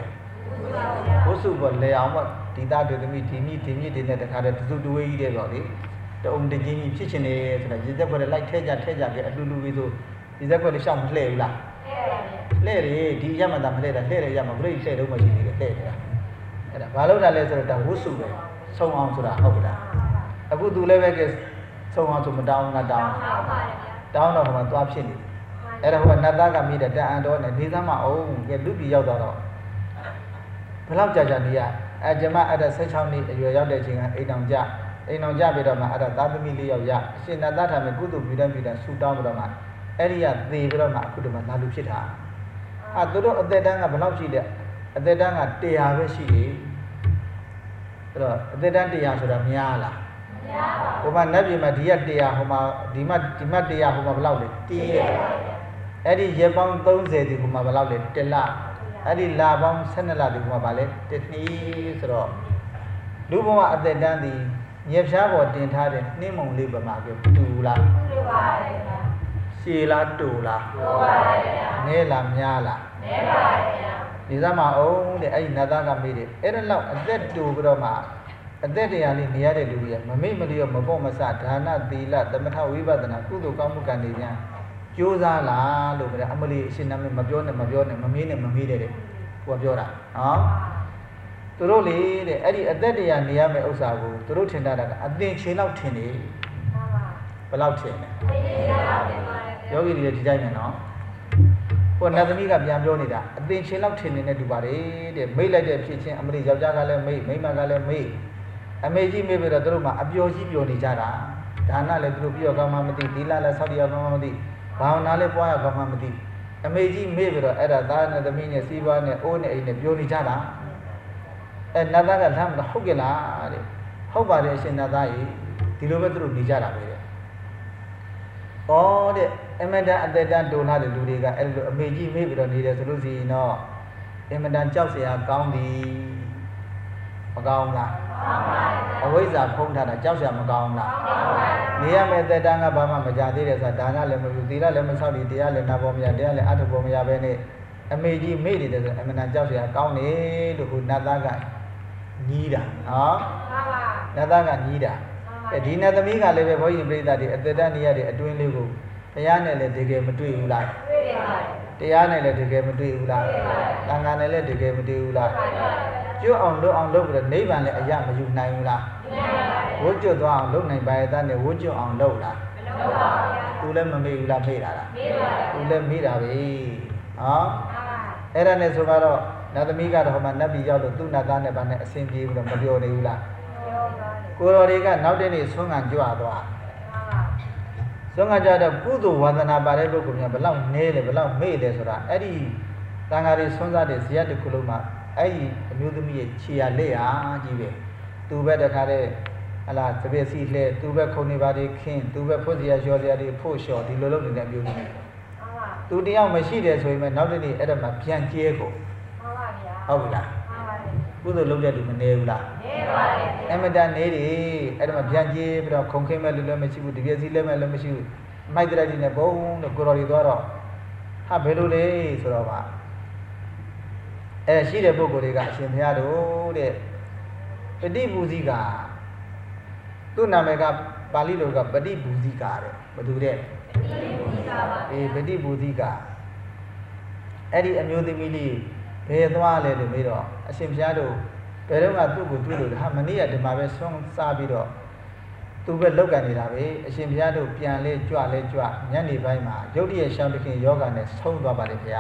Speaker 1: ဝစုပေါ်လေအောင်ပေါ့ဒီသားတွေသမီးဒီမိဒီမိတွေနဲ့တခါတည်းသူတူဝေးကြီးတဲ့ပေါ့လေတုံတကြီးကြီးဖြစ်ချင်နေဆိုတော့ရေသက်ခွက်လိုက်ထဲကြထဲကြပြအတူတူပြီးဆိုရေသက်ခွက်လေးရှောက်မလှဲ့ဘူးလားလှဲ့တယ်ဒီရမှသာမလှဲ့တာလှဲ့တယ်ရမှာဘလို့လှဲ့တော့မရှိသေးတယ်လှဲ့တယ်အဲ့ဒါဘာလို့တာလဲဆိုတော့ဒါဝစုပဲဆုံအောင်ဆိုတာဟုတ်ကလားအခုသူလည်းပဲကဆုံအောင်ဆိုမတောင်းတာတောင်းတောင်းတော့ဟိုမှာသွားဖြစ်နေအဲ့ဒါဟိုကနတ်သားကမိတဲ့တန်အန်တော်နဲ့နေသားမအောင်ကလူပြည်ရောက်တော့ဘယ်လောက်ကြာကြာနေရအဲကျမအဲ့ဒါဆယ်၆နှစ်အရွယ်ရောက်တဲ့ချိန်ကအိမ်အောင်ကြအိမ်အောင်ကြပြီးတော့မှအဲ့ဒါသားသမီးလေးယောက်ရအရှင်နတ်သားထာမယ်ကုသိုလ်ပြုတဲ့ပြုတဲ့ဆူတောင်းပြီးတော့မှအဲ့ဒီကသေပြီးတော့မှအခုတော့မှလာလူဖြစ်တာအာသူတို့အသက်တန်းကဘယ်လောက်ရှိလဲအသက်တန်းက၁၀၀ပဲရှိတယ်အဲ့တော့အသက်တန်း၁၀၀ဆိုတာများလားမများပါဘူးဟိုမှာနတ်ပြည်မှာဒီက၁၀၀ဟိုမှာဒီမှာဒီမှာ၁၀၀ဟိုမှာဘယ်လောက်လဲတည်ရဲ့အဲ့ဒီရေပေါင်း၃၀ဒီဟိုမှာဘယ်လောက်လဲတလအဲ့ဒီလာပေါင်း၁၂လဒီဟိုမှာဗာလဲတနည်းဆိုတော့လူဘဝအသက်တန်းဒီညက်ဖြားပေါ်တင်ထားတဲ့နှင်းမုံလေးပမာပြောတူလားတူပါတယ်ဗျာရှည်လားတူလားတူပါတယ်ဗျာနဲလားများလားနဲပါတယ်ဗျာဒီစမ်းမအောင်တဲ့အဲ့ဒီနတ်သားကမေးတယ်အဲ့ဒါလောက်အသက်တူပြီးတော့မှအသက်တရားလေးနေရတဲ့လူကြီးကမမေ့မလျော့မပေါ့မဆဒါနသီလသမထဝိပဿနာကုသိုလ်ကောင်းမှုကံတွေညာကြိုးစားလားလို့ပြောအမလီအရှင်နာမည်မပြောနဲ့မပြောနဲ့မမေးနဲ့မမေးတဲ့ကိုကပြောတာနော်သူတို့လေတဲ့အဲ့ဒီအသက်တရားနေရမယ့်ဥစ္စာကိုသူတို့ထင်တာကအသင်ချေလောက်ထင်နေဘယ်လောက်ထင်လဲယောဂီတွေဒီတိုင်းနဲ့နော်ဟိုနတ်သမီးကပြန်ပြောနေတာအသင်ချေလောက်ထင်နေတဲ့တူပါတယ်တဲ့မိတ်လိုက်တဲ့ဖြစ်ချင်းအမလီယောက်ျားကလည်းမိတ်မိန်းမကလည်းမိတ်အမေကြီးမေးပြီးတော့သူတို့မှအပျော်ကြီးပျော်နေကြတာဒါနလည်းသူတို့ပြောကောင်းမှမသိသီလလည်းဆောက်တရားကောင်းမှမသိဘာဝနာလည်းပွားရကောင်းမှမသိအမေကြီးမေ့ပြီးတော့အဲ့ဒါသားနဲ့သမီးနဲ့စီးပွားနဲ့အိုးနဲ့အိမ်နဲ့ပြောနေကြတာအဲနတ်သားကလမ်းမဟုတ်ကြလားတဲ့ဟုတ်ပါတယ်အရှင်နတ်သားကြီးဒီလိုပဲသူတို့နေကြတာပဲတဲ့ဩတဲ့အမတန်အသက်တန်းတိုလာတဲ့လူတွေကအဲ့လိုအမေကြီးမေ့ပြီးတော့နေတယ်ဆိုလို့ရှိရင်တော့အမတန်ကြောက်စရာကောင်းသည်မကောင်းလားအဝိဇ္ဇာဖုံးထားတာကြောက်စရာမကောင်းလားနေရမယ့်သက်တမ်းကဘာမှမကြသေးတယ်ဆိုတာဒါနလည်းမပြုသီလလည်းမဆောက်တည်တရားလည်းနာပေါ်မရတရားလည်းအထုပေါ်မရပဲနဲ့အမေကြီးမေ့နေတယ်ဆိုအမှန်တန်ကြောက်စရာကောင်းတယ်လို့ခုနတ်သားကညီးတာနော်နတ်သားကညီးတာအဲဒီနတ်သမီးကလည်းပဲဘုန်းကြီးပြိဿတွေအသက်တန်းနေရတဲ့အတွင်းလေးကိုတရားနဲ့လည်းတကယ်မတွေ့ဘူးလားတွေ့ပါတယ်တရားနဲ့လည်းတကယ်မတွေ့ဘူးလားတွေ့ပါတယ်သံဃာနဲ့လည်းတကယ်မတွေ့ဘူးလားကျွတ်အောင်လုပ်အောင်လုပ်ပြီးတော့နိဗ္ဗာန်လည်းအရမယူနိုင်ဘူးလားမယူနိုင်ပါဘူးဝှကျွတ်သွားအောင်လုပ်နိုင်ပါရဲ့သားနဲ့ဝှကျွတ်အောင်လုပ်လားမလုပ်ပါဘူးသူလည်းမမေ့ဘူးလားမေ့တာလားမေ့ပါတယ်သူလည်းမေ့တာပဲဟောအဲ့ဒါနဲ့ဆိုတော့နတ်သမီးကတော့ဟိုမှာနတ်ပြည်ရောက်လို့သူ့နတ်သားနဲ့ဗာနဲ့အဆင်ပြေပြီးတော့မပြောနေဘူးလားပြောပါတယ်ကိုတော်တွေကနောက်တဲ့နေ့ဆွမ်းခံကြွသွားဆွမ်းခံကြတော့ကုသိုလ်ဝါဒနာပါတဲ့ပုဂ္ဂိုလ်များဘလောက်နည်းလဲဘလောက်မေ့လဲဆိုတာအဲ့ဒီတန်ဃာတွေဆွမ်းစားတဲ့ဇယက်တစ်ခုလုံးမှာအဲ့ဒီအမျိုးသမီးရဲ့ခြေရလက်ဟာကြီးပဲသူပဲတခါတည်းဟလာသပည့်စီလှဲသူပဲခုံနေပါတွေခင်းသူပဲဖို့စရာလျှော်စရာတွေဖို့လျှော်ဒီလိုလုပ်နေတဲ့အမျိုးသမီးသူတယောက်မရှိတယ်ဆိုရင်လည်းနောက်တစ်နေ့အဲ့ဒါမှပြန်ကျဲကိုဟုတ်ပါဗျာဟုတ်ပြီလားဟုတ်ပါတယ်ကုသိုလ်လုပ်တဲ့လူမနေဘူးလားနေပါတယ်အမတန်နေတယ်အဲ့ဒါမှပြန်ကျဲပြီးတော့ခုံခင်းမဲ့လူလည်းမရှိဘူးတပည့်စီလည်းမဲ့လည်းမရှိဘူးမိုက်တရကြီးနဲ့ဘုံလို့ကိုတော်တွေသွားတော့ဟာဘယ်လိုလဲဆိုတော့ပါအဲရှိတဲ့ပုဂ္ဂိုလ်တွေကအရှင်ဘုရားတို့တဲ့ပฏิပူဇိကာသူ့နာမည်ကပါဠိလိုကပฏิပူဇိကာတဲ့ဘယ်သူတဲ့ပฏิပူဇိကာပါအေးပฏิပူဇိကာအဲ့ဒီအမျိုးသမီးလေးဘယ်သွားလဲလို့မေးတော့အရှင်ဘုရားတို့ဘယ်တော့မှသူ့ကိုတွေ့လို့ဟာမနေ့ကဒီမှာပဲဆွမ်းစားပြီးတော့သူပဲလောက်ကန်နေတာပဲအရှင်ဘုရားတို့ပြန်လဲကြွလဲကြွညနေပိုင်းမှာရုတ်တရက်ရှောင်းတခင်ယောဂနဲ့ဆုံးသွားပါလေဗျာ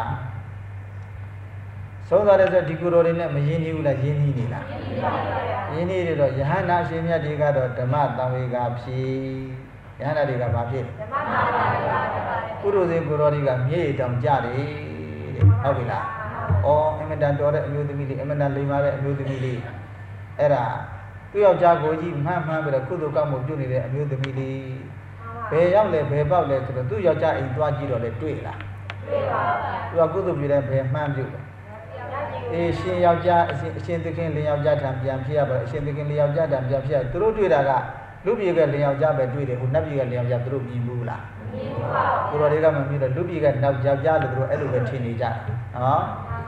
Speaker 1: ဆုံးသွားတဲ့ဆိုဒီကုတော်တွေနဲ့မရင်းနှီးဘူးလားရင်းနှီးနေလားရင်းနှီးနေတော့ယဟန္တာရှင်မြတ်တွေကတော့ဓမ္မတံဝေကဖြစ်ယဟန္တာတွေကဘာဖြစ်ဓမ္မတံဝေကဖြစ်ကုတော်စဉ်ကုတော်တွေကမြေတောင်ကြတယ်တဲ့ဟုတ်ပြီလားဩအမတန်တော်တဲ့အမျိုးသမီးလေးအမတန်လိမ္မာတဲ့အမျိုးသမီးလေးအဲ့ဒါသူ့ယောက်ျားကိုကြီးမှန်းမှန်းပြီးတော့ကုသိုလ်ကောင်းမှုပြုနေတဲ့အမျိုးသမီးလေးဘယ်ရောက်လဲဘယ်ပေါက်လဲဆိုတော့သူ့ယောက်ျားအိမ်သွားကြည့်တော့လေတွေ့လားတွေ့ပါဘူးသူကကုသိုလ်ပြုတဲ့ဘယ်မှန်းပြုလဲအေးရှင်ယောက်ျားအရှင်အရှင်သခင်လင်ယောက်ျားထံပြန်ဖြစ်ရပါအရှင်သခင်လင်ယောက်ျားထံပြန်ဖြစ်ရသူတို့တွေ့တာကလူပြေကလင်ယောက်ျားပဲတွေ့တယ်ဟိုနတ်ပြေကလင်ယောက်ျားသူတို့မြင်ဘူးလားမမြင်ဘူးပါဘူးကိုတော်တွေကမမြင်တော့လူပြေကနောက်ယောက်ျားလို့သူတို့အဲ့လိုပဲထင်နေကြတယ်နော်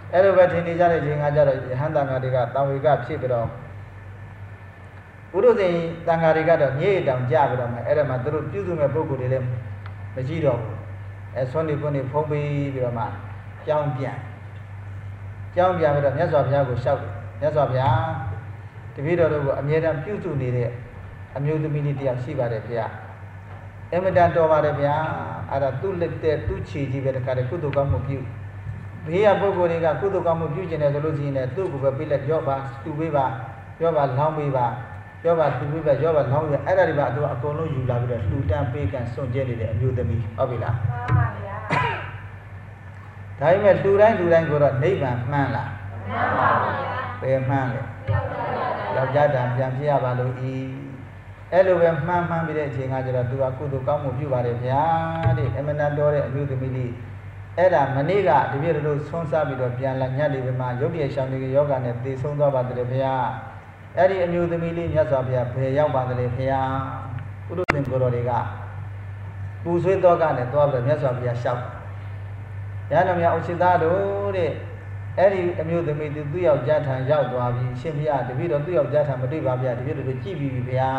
Speaker 1: အဲ့လိုပဲထင်နေကြတဲ့ချိန်ကကြတော့ယဟန်တန်ဃာတွေကတာဝေကဖြစ်ပြီးတော့ပုရုဇဉ်တန်ဃာတွေကတော့ညေတောင်ကြပြီးတော့မှအဲ့ဒါမှသူတို့ပြုစုမဲ့ပုဂ္ဂိုလ်တွေလည်းမရှိတော့ဘူးအဲဆွမ်းနေကွန်းနေဖုံးပေးပြီးတော့မှကြောင်းပြန်ကြောင်းပြန်ပြီးတော့မြတ်စွာဘုရားကိုလျှောက်တယ်မြတ်စွာဘုရားတပည့်တော်တို့ကိုအမြဲတမ်းပြုစုနေတဲ့အမျိုးသမီးလေးတယောက်ရှိပါတယ်ဗျာအမတန်တော်ပါတယ်ဗျာအဲ့ဒါသူ့လက်တဲ့သူ့ခြေကြီးပဲတခါတည်းကုသိုလ်ကောင်းမှုပြုဘေးကပုဂ္ဂိုလ်တွေကကုသိုလ်ကောင်းမှုပြုကျင်တယ်ဆိုလို့ရှိရင်လည်းသူ့ကိုပဲပြလက်ရော့ပါတူပေးပါရော့ပါလောင်းပေးပါရောပါသူပြပဲရောပါလောင်းရအဲ့ဒါတွေပါအကုန်လုံးယူလာပြီးတော့လှူတန်းပေးကန်စွန့်ကျဲနေတဲ့အမျိုးသမီးဟုတ်ပြီလားမှန်ပါဗျာဒါပေမဲ့လှူတိုင်းလှူတိုင်းကိုတော့နိဗ္ဗာန်မှန်းလားမှန်ပါဗျာဘယ်မှန်းလဲယောက်ျားတန်ပြန်ပြရပါလို့ဤအဲ့လိုပဲမှန်းမှန်းပြီးတဲ့အချိန်ကကျတော့သူကကုသိုလ်ကောင်းမှုပြုပါတယ်ဗျာတဲ့အမနာတော်တဲ့အမျိုးသမီးလေးအဲ့ဒါမနေ့ကတပြည့်တို့ဆွန်းစားပြီးတော့ပြန်လာညက်နေပြီမှာရုပ်ပြည့်ရှောင်းနေယောဂနဲ့သေဆုံးသွားပါတယ်ဗျာအဲ့ဒီအမျိုးသမီးလေးမြတ်စွာဘုရားဘယ်ရောက်ပါသလဲဖေဟာပုရုဇဉ်ကိုယ်တော်တွေကပူဆွေးတော့ကနဲ့သွားပြီးတော့မြတ်စွာဘုရားလျှောက်ရဟန်းတော်များဥစ္စေသားတို့တဲ့အဲ့ဒီအမျိုးသမီးသူသူ့ယောက်ျားထံရောက်သွားပြီရှင်ဘုရားတပည့်တော်သူ့ယောက်ျားထံမတွေ့ပါဗျာတပည့်တော်တို့ကြည့်ပြီးပြီဗျာ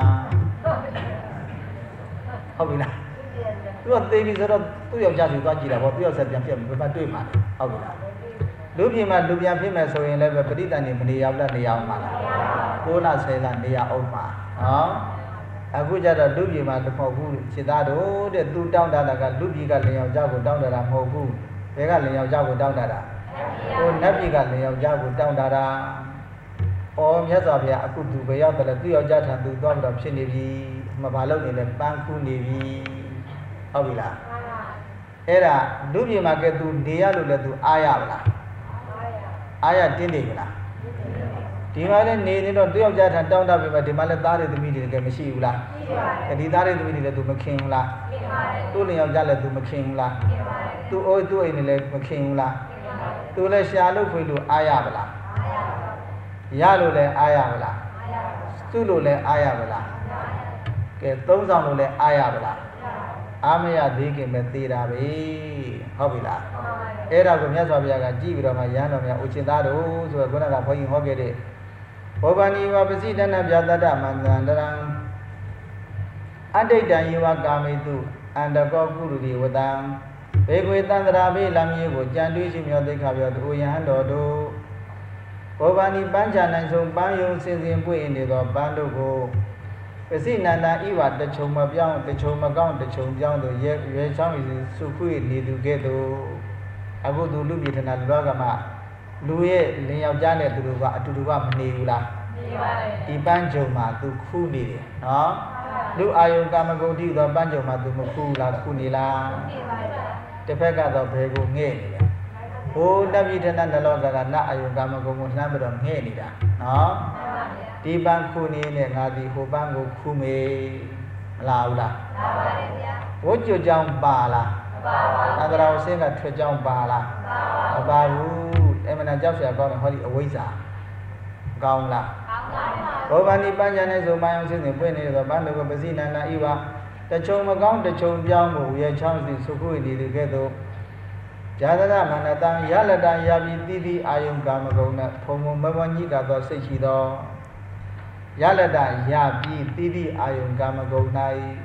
Speaker 1: ဟုတ်ပြီလားသူကသိပြီဆိုတော့သူ့ယောက်ျားစီသွားကြည့်တာပေါ့သူ့ယောက်ျားပြန်ပြတ်ဘယ်မှာတွေ့မှာဟုတ်ပြီလားလူပြင်မှာလူပြန်ဖြစ်မယ်ဆိုရင်လည်းပဲပဋိသန္ဓေမနေရောက်လားနေရောက်မှာလားကိုးလဆယ်လနေရအောင်မှာနော်အခုကျတော့လူပြည်မှာမဟုတ်ဘူးစိတ်သားတို့တဲ့သူတောင်းတတာကလူပြည်ကလင်ယောက်ျားကိုတောင်းတတာမဟုတ်ဘူးဘယ်ကလင်ယောက်ျားကိုတောင်းတတာဟိုနတ်ပြည်ကလင်ယောက်ျားကိုတောင်းတတာဩမြတ်စွာဘုရားအခုသူပဲရောက်တယ်လေသူယောက်ျားထံသူသွားပြီးတော့ဖြစ်နေပြီမဘာလို့နေလဲပန်းကူးနေပြီဟုတ်ပြီလားအဲ့ဒါလူပြည်မှာကဲသူနေရလို့လဲသူအားရပါလားအားရတင်းနေပြီလားဒီမှာလည်းနေနေတော့တယောက်ကြားထတောင်းတပြီမှာဒီမှာလည်းသားတွေသမီးတွေတကယ်မရှိဘူးလားရှိပါတယ်ဒီသားတွေသမီးတွေလည်းသူမခင်ဘူးလားခင်ပါတယ်သူ့လင်ယောက်ကြားလည်းသူမခင်ဘူးလားခင်ပါတယ်သူ့အိုးသူ့အိမ်လည်းမခင်ဘူးလားခင်ပါတယ်သူလည်းရှာလို့ဖွေလို့အားရပါလားအားရပါဘူးရလို့လည်းအားရပါလားအားရပါဘူးသူ့လို့လည်းအားရပါလားကဲသုံးဆောင်လို့လည်းအားရပါလားအားမရသေးခင်ပဲသေးတာပဲဟုတ်ပြီလားအဲ့ဒါကိုမြတ်စွာဘုရားကကြည့်ပြီးတော့မှရဟန်းတော်များဥချင်းသားတို့ဆိုတော့ခုနကဘုန်းကြီးဟောခဲ့တဲ့ဘောဗာနိဝပစီတနာပြတတ္တမန္တန္တရံအဋိဋ္ဌံယေဝကာမိတုအန္တကောကုရုတိဝတံဘေကွေတန္တရာဘေလမ်းကြီးကိုကြံတွေးရှိမြောသိခါပြောသူယဟန်တော်တို့ဘောဗာနိပန်းချနိုင်ဆုံးပန်းယုံစင်စင်ပွင့်နေသောပန်းတို့ကိုပစီနန္ဒာဤဝတချုံမပြောင်းတချုံမကောင်းတချုံပြောင်းတို့ရဲရဲချောင်းစုခွေနေသူကဲ့သို့အခုသူလူပြည်ထနာလူတော်ကမှလူရဲ့လင်ယောက်ျားနဲ့သူတို့ကအတူတူကမနေဘူးလားနေပါတယ်ဒီပန်းကြုံမှာသူခူးနေတယ်နော်လူအာယုကာမဂုဏ်တိသောပန်းကြုံမှာသူမခူးလားခူးနေလားနေပါတယ်တစ်ဖက်ကတော့ဘယ်ကိုငဲ့နေလဲဟိုတပိဋ္ဌနာနလောကကနအာယုကာမဂုဏ်ကိုနှမ်းပြီးတော့ငဲ့နေတာနော်ဒီပန်းခူးနေတဲ့ငါဒီဟိုပန်းကိုခူးမေမလားဘူးလားမှန်ပါတယ်ဗျာဝတ်ကြကြောင်ပါလားပါပါအန္တရာယ်ဆင်းကထွက်ကြောင်းပါလားမပါဘူးအမှန်တရားကြောက်เสียကောင်းတယ်ဟောဒီအဝိဇ္ဇာကောင်းလားကောင်းပါဘူးဘောဗာနိပညာနဲ့ဆိုမှအောင်စင်းစင်ပွင့်နေတော့ဘာလို့ကပစီနန္ဒာဤဝတချုံမကောင်းတချုံပြောင်းမှုရဲ့ချောင်းစီစုခုနေတယ်ကဲ့သို့ဇာတရမန္တတံရလတံယာပိတိတိအာယုကာမဂုဏဖုံဖုံမမညိကသောစိတ်ရှိသောရလတယာပိတိတိအာယုကာမဂုဏ၌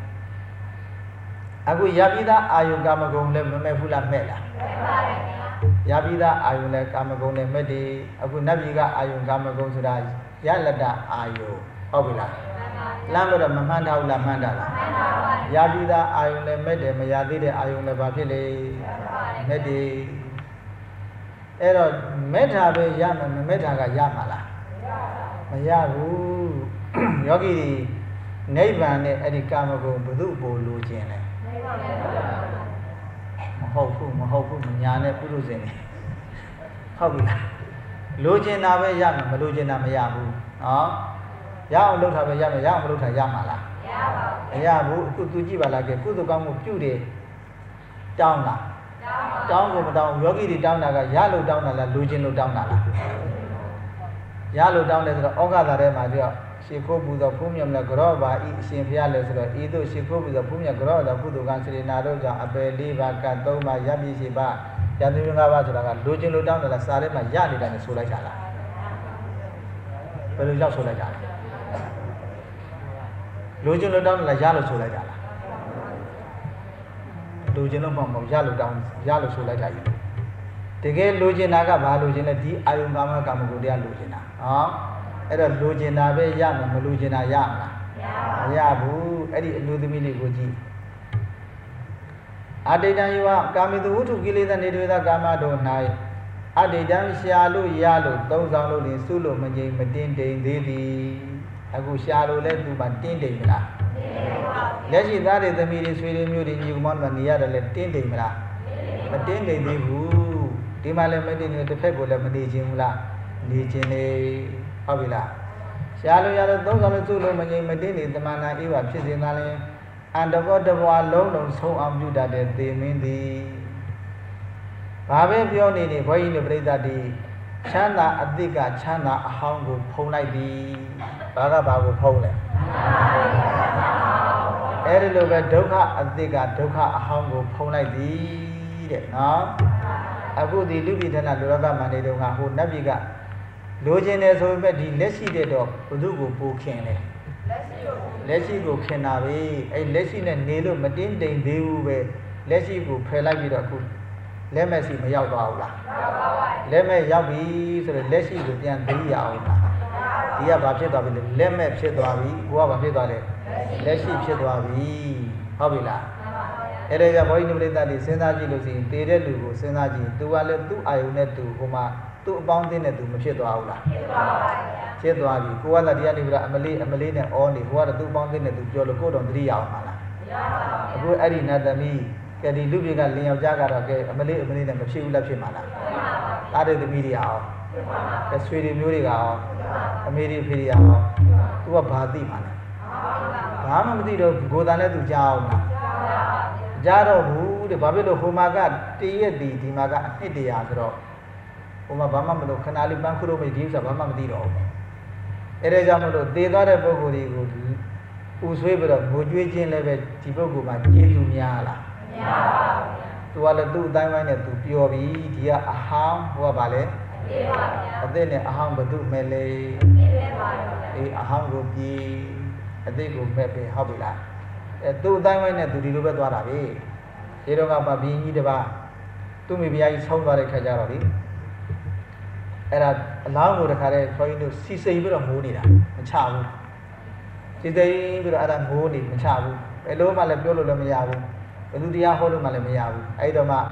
Speaker 1: အခုရပိသားအာယုကာမဂုဏလည်းမမဲ့ဘူးလားမဲ့လားမဲ့ပါတယ်ဗျာရပိသားအာယုလည်းကာမဂုဏနဲ့မဲ့တယ်အခုနတ်ပြည်ကအာယုကာမဂုဏဆိုတာရလတအာယုဟုတ်ပြီလားလမ်းတော့မမှန်တာဘူးလားမှန်တာလားမှန်ပါပါရပိသားအာယုလည်းမဲ့တယ်မရသေးတဲ့အာယုလည်းဘာဖြစ်လဲမဲ့တယ်အဲ့တော့မဲ့တာပဲရမယ်မမဲ့တာကရမှာလားမရဘူးယောဂီတွေနိဗ္ဗာန်နဲ့အဲ့ဒီကာမဂုဏ်ဘု து ပို့လိုခြင်းလဲမဟုတ်ဘူးမဟုတ်ဘူးမညာနဲ့ပုရုဇဉ်နေဟုတ်ပြီလားလိုချင်တာပဲရမယ်မလိုချင်တာမရဘူးနော်ရအောင်လုပ်တာပဲရမယ်ရအောင်မလုပ်တာရမှာလားမရပါဘူးမရဘူးအခုသူကြည့်ပါလားကဲကုသိုလ်ကောင်းမှုပြုတယ်တောင်းလားတောင်းကိုမတောင်းယောဂီတွေတောင်းတာကရလို့တောင်းတာလားလိုချင်လို့တောင်းတာလားရလို့တောင်းတယ်ဆိုတော့ဩဃသာထဲမှာပြောရှေခိုးပူသောဘုမြတ်မြတ်ကြောပါဤအရှင်ဘုရားလည်းဆိုတော့ဤသို့ရှေခိုးပူသောဘုမြတ်ကြောသောကုသိုလ်ကံစေနာတို့ကြောင့်အပယ်လေးပါးကတ်သုံးပါးရပ်ပြီးရှိပါဉာဏ်သမီးငါးပါးဆိုတာကလိုချင်လိုတောင်းတယ်လားစာထဲမှာရနေတယ်နဲ့ဆိုလိုက်ကြလားဘယ်လိုကြောက်ဆိုလိုက်ကြလဲလိုချင်လိုတောင်းတယ်လားရလို့ဆိုလိုက်ကြလားလိုချင်လို့မဟုတ်ရလို့တောင်းရလို့ဆိုလိုက်တာကြီးတကယ်လိုချင်တာကဘာလိုချင်လဲဒီအာယုံကာမကာမဂုဏ်တရားလိုချင်တာဟောအဲ့တော့လိုချင်တာပဲရမယ်မလိုချင်တာရမလားမရဘူးအဲ့ဒီအမျိုးသမီးလေးကိုကြည့်အတေတံယောကာမိတုဝုထုကိလေသာနေတွေသာကာမတို့၌အတေတံရှာလို့ရလို့သုံးဆောင်လို့နေစုလို့မငြိမ်မတင်းတိမ်သေးသည်အခုရှာလို့လဲသူမှတင်းတိမ်မလားလက်ရှိသားတွေသမီးတွေဆွေတွေမျိုးတွေညီကောင်မနေရတယ်လဲတင်းတိမ်မလားမတင်းတိမ်သေးဘူးဒီမှာလည်းမတင်းနေတစ်ဖက်ကိုလည်းမနေခြင်းဘူးလားနေခြင်းလေဟုတ်ပြီလားရှာလို့ရလို့သုံးဆောင်လို့စုလို့မငြိမ်မတင်းနေတမနာအေးပါဖြစ်စဉ်သားလဲအန္တဘောတဘွားလုံးလုံးဆုံးအောင်ပြုတတ်တဲ့သေမင်းသည်ဘာပဲပြောနေနေဘွားကြီးနဲ့ပြိဿတိချမ်းသာအတိတ်ကချမ်းသာအဟောင်းကိုဖုံးလိုက်သည်ဘာကဘာကိုဖုံးလဲအဲ့ဒီလိုပဲဒုက္ခအတိတ်ကဒုက္ခအဟောင်းကိုဖုံးလိုက်သည်တဲ့နော်အခုဒီလူပိဋကနာလူရကမန္တေတုံကဟိုနတ်ပြည်ကလိုချင်တယ်ဆိုပေမဲ့ဒီလက်ရှိတဲ့တော့ဘု து ကိုပူခင်တယ်လက်ရှိကိုခင်တာပဲအဲ့လက်ရှိနဲ့နေလို့မတင်းတိမ်သေးဘူးပဲလက်ရှိကိုဖယ်လိုက်ပြီးတော့အခုလက်မဲ့စီမရောက်သွားဘူးလားရောက်ပါပါလက်မဲ့ရောက်ပြီဆိုတော့လက်ရှိကိုပြန်သိရအောင်လားဒီကဘာဖြစ်သွားပြီလဲလက်မဲ့ဖြစ်သွားပြီကိုကဘာဖြစ်သွားလဲလက်ရှိဖြစ်သွားပြီဟုတ်ပြီလားအဲ့ဒါကြောင့်ဘောဓိနိဗ္ဗာန်တည်းစဉ်းစားကြည့်လို့ရှိရင်တည်တဲ့လူကိုစဉ်းစားကြည့်သူကလည်းသူ့အာယုန်နဲ့သူဟိုမှာသူ့အပေါင်းအသင်းနဲ့သူမဖြစ်သွားဘူးလားဖြစ်သွားပါဘူးဖြစ်သွားပြီကိုကလည်းတရားနေပြီလားအမလေးအမလေးနဲ့အောနေကိုကတော့သူ့ပေါင်းအသင်းနဲ့သူပြောလို့ကိုတော့တတိယအောင်ပါလားမရပါဘူးအခုအဲ့ဒီနတ်သမီးကဲဒီလူပြေကလင်ယောက်ျားကတော့ကဲအမလေးအမလေးနဲ့မဖြစ်ဘူးလားဖြစ်မှာလားဖြစ်ပါဘူးတားတဲ့သမီးတွေအောင်ဖြစ်ပါဘူးကဲဆွေတွေမျိုးတွေကအောင်အမေတွေဖေတွေအောင်သူကဘာသိမှာလဲဘာမှမသိတော့ကိုယ်တန်နဲ့သူကြားအောင်လားကြားတော့ဘူးတဲ့ဘာဖြစ်လို့ဟိုမှာကတည့်ရက်ဒီဒီမှာကအနှစ်တရာဆိုတော့ဟိုမှာဘာမှမလို့ခဏလေးပန်းခုလို့မဒီဥစ္စာဘာမှမသိတော့ဘူးအဲ့ဒါကြောင့်မလို့သေသွားတဲ့ပုဂ္ဂိုလ်တွေကိုဥဆွေးပြီးတော့ငိုကြွေးခြင်းလည်းပဲဒီပုဂ္ဂိုလ်မှာကျေးဇူးများလားမများပါဘူးသူကလည်းသူ့အတိုင်းဝိုင်းနဲ့သူပျော်ပြီဒီကအဟောင်းဟိုကဘာလဲပြေးပါဗျာအသက်နဲ့အဟောင်းဘု து မဲ့လေပြေးပဲပါဗျာအေးအဟောင်းကိုပြေးအသက်ကိုမဲ့ပဲဟုတ်ပြီလားအဲသူ့အတိုင်းဝိုင်းနဲ့သူဒီလိုပဲသွားတာပဲဒီတော့ကပါဘင်းကြီးတပါသူ့မိဖုရားကြီးဆုံးသွားတဲ့ခါကျတော့လေအဲ့ဒါအလောင်းကိုတခါတည်းခွန်ကြီးတို့စီစိန်ပြီးတော့ငိုးနေတာမချဘူးစီစိန်ပြီးတော့အဲ့ဒါငိုးနေမချဘူးဘယ်လိုမှလည်းပြောလို့လည်းမရဘူးဘယ်သူတရားဟောလို့မှလည်းမရဘူးအဲ့တော့မှ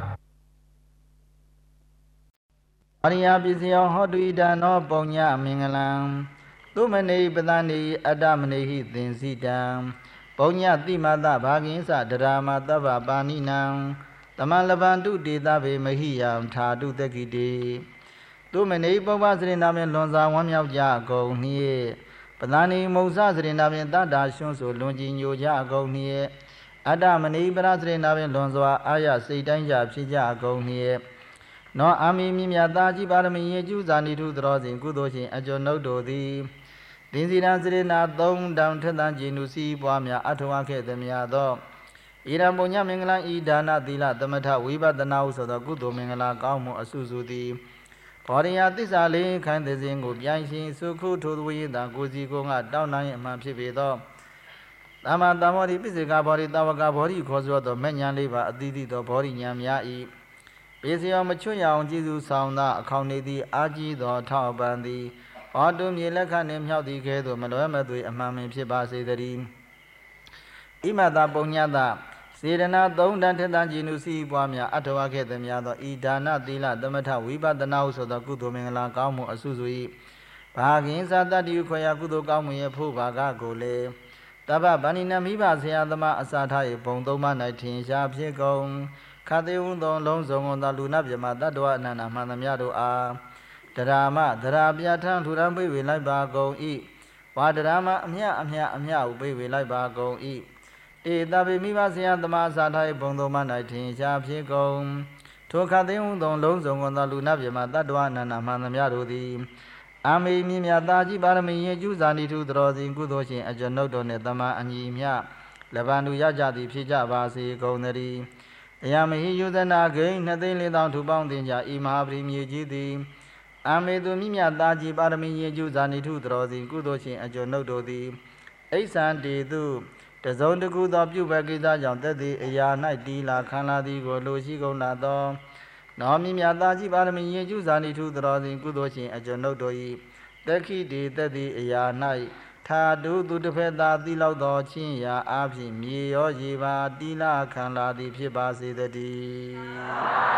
Speaker 1: အရိယပစ္စယောဟောတုဣဒံနောပုံညမင်္ဂလံသုမနေပသနေအတ္တမနေဟိသင်္စိတံပုံညတိမတဘာဂိသဒရာမတဗ္ဗပါဏိနံတမလဗန္တုဒေသဗေမဟိယံထာတုတက္ခိတေသူမနေပုပ္ပစရိနာဖြင့်လွန်စွာဝမ်းမြောက်ကြကုန်နှင့်ပသဏိမုံစစရိနာဖြင့်တတ္တာရှွန်းဆိုလွန်ကြည်ညိုကြကုန်နှင့်အတ္တမဏိပရစရိနာဖြင့်လွန်စွာအာရစိတ်တိုင်းကြဖြစ်ကြကုန်နှင့်နောအာမိမြမြတာကြီးပါရမီယေကျူဇာနိထုသရောစဉ်ကုသိုလ်ရှင်အကျော်နှုတ်တို့သည်သင်္စီရန်စရိနာသုံးတောင်ထက်တန်ကြည်နုစီပွားများအထောက်ခဲ့သည်များသောဣရံပုညမင်္ဂလံဤဒါနသီလသမထဝိပဿနာဟုဆိုသောကုသိုလ်မင်္ဂလာကောင်းမှုအစုစုသည်ဘောရိယသစ္စာလေးခိုင်းသည်စဉ်ကိုပြိုင်ရှင်စုခုထိုသူဝိယတာကိုစီကိုငါတောင်းနိုင်အမှန်ဖြစ်ပေသောသမ္မာသမ္မောဓိပိစိကဘောဓိတဝကဘောဓိခေါ်ဆိုသောမဲ့ညာလေးပါအတိတိသောဘောဓိညာများ၏ပေစယောမချွတ်ရအောင်ကြည်စုဆောင်သောအခေါင်နေသည်အာကြီးသောထောက်ပံသည်ဟောတုမြေလက်ခနှင့်မြောက်သည်ကဲ့သို့မလွဲမသွေအမှန်ပင်ဖြစ်ပါစေတည်းဣမတပုံညတစေရနာသုံးတန်ထက်တန်ကြည်နုစီပွားများအထောက်ခဲ့သည်များသောဤဒါနသီလသမထဝိပဿနာဟုဆိုသောကုသိုလ်မင်္ဂလာကောင်းမှုအစုစု၏ဘာဂင်္စာတတ္တိခွေယကုသိုလ်ကောင်းမှုရဲ့ဖို့ဘာကကိုလေတပ္ပဗန္နိနမိဘဆရာသမားအစာထား၏ပုံသုံးပါး၌ထင်ရှားဖြစ်ကုန်ခသေဝုံသောလုံးစုံသောလူနာပြမတတ္တဝအနန္တမှန်သမျှတို့အားတရာမတရာပြထံထူထံပိဝေလိုက်ပါကုန်၏ဝါတရာမအမြအမြအမြဟုပိဝေလိုက်ပါကုန်၏တေတဗေမိဘဆရာသမားအစာထား၏ပုံသုံးပါး၌ထင်ရှားဖြစ်ကုန်ထိုခသေဝုံသောလုံးစုံသောလူနာပြမတတ္တဝအနန္တမှန်သမျှတို့သည်အာမေမြင်မြတ်သာကြီးပါရမီယေကျူဇာနိထုသရောစဉ်ကုသိုလ်ရှင်အကျွန်ုပ်တို့နှင့်တမန်အညီမြလဗန္တုရကြသည်ဖြစ်ကြပါစေကုန်သတည်းအယမဟိယုဇနာဂိန်းနှစ်သိန်းလေးသောင်းထူပေါင်းတင်ကြဤမဟာပရိမြေကြီးသည်အမေသူမြမြသားကြီးပါရမီရင်ကျူဇာနိထုတော်သည်ကုသိုလ်ရှင်အကျိုးနှုတ်တို့သည်အိဆံတေသူတစုံတကူသောပြုဘကိစ္စကြောင့်သက်သည်အရာ၌တီလာခံလာသည်ကိုလိုရှိကုန်လာသောနောမြမြသားကြီးပါရမီရင်ကျူဇာနိထုတော်သည်ကုသိုလ်ရှင်အကျိုးနှုတ်တို့၏တက်ခိတေသက်သည်အရာ၌ထာတုသူတစ်ဖက်သာတိလောက်သောချင်းရာအဖြစ်မြေရောရေပါတီလာခံလာသည်ဖြစ်ပါစေတည်း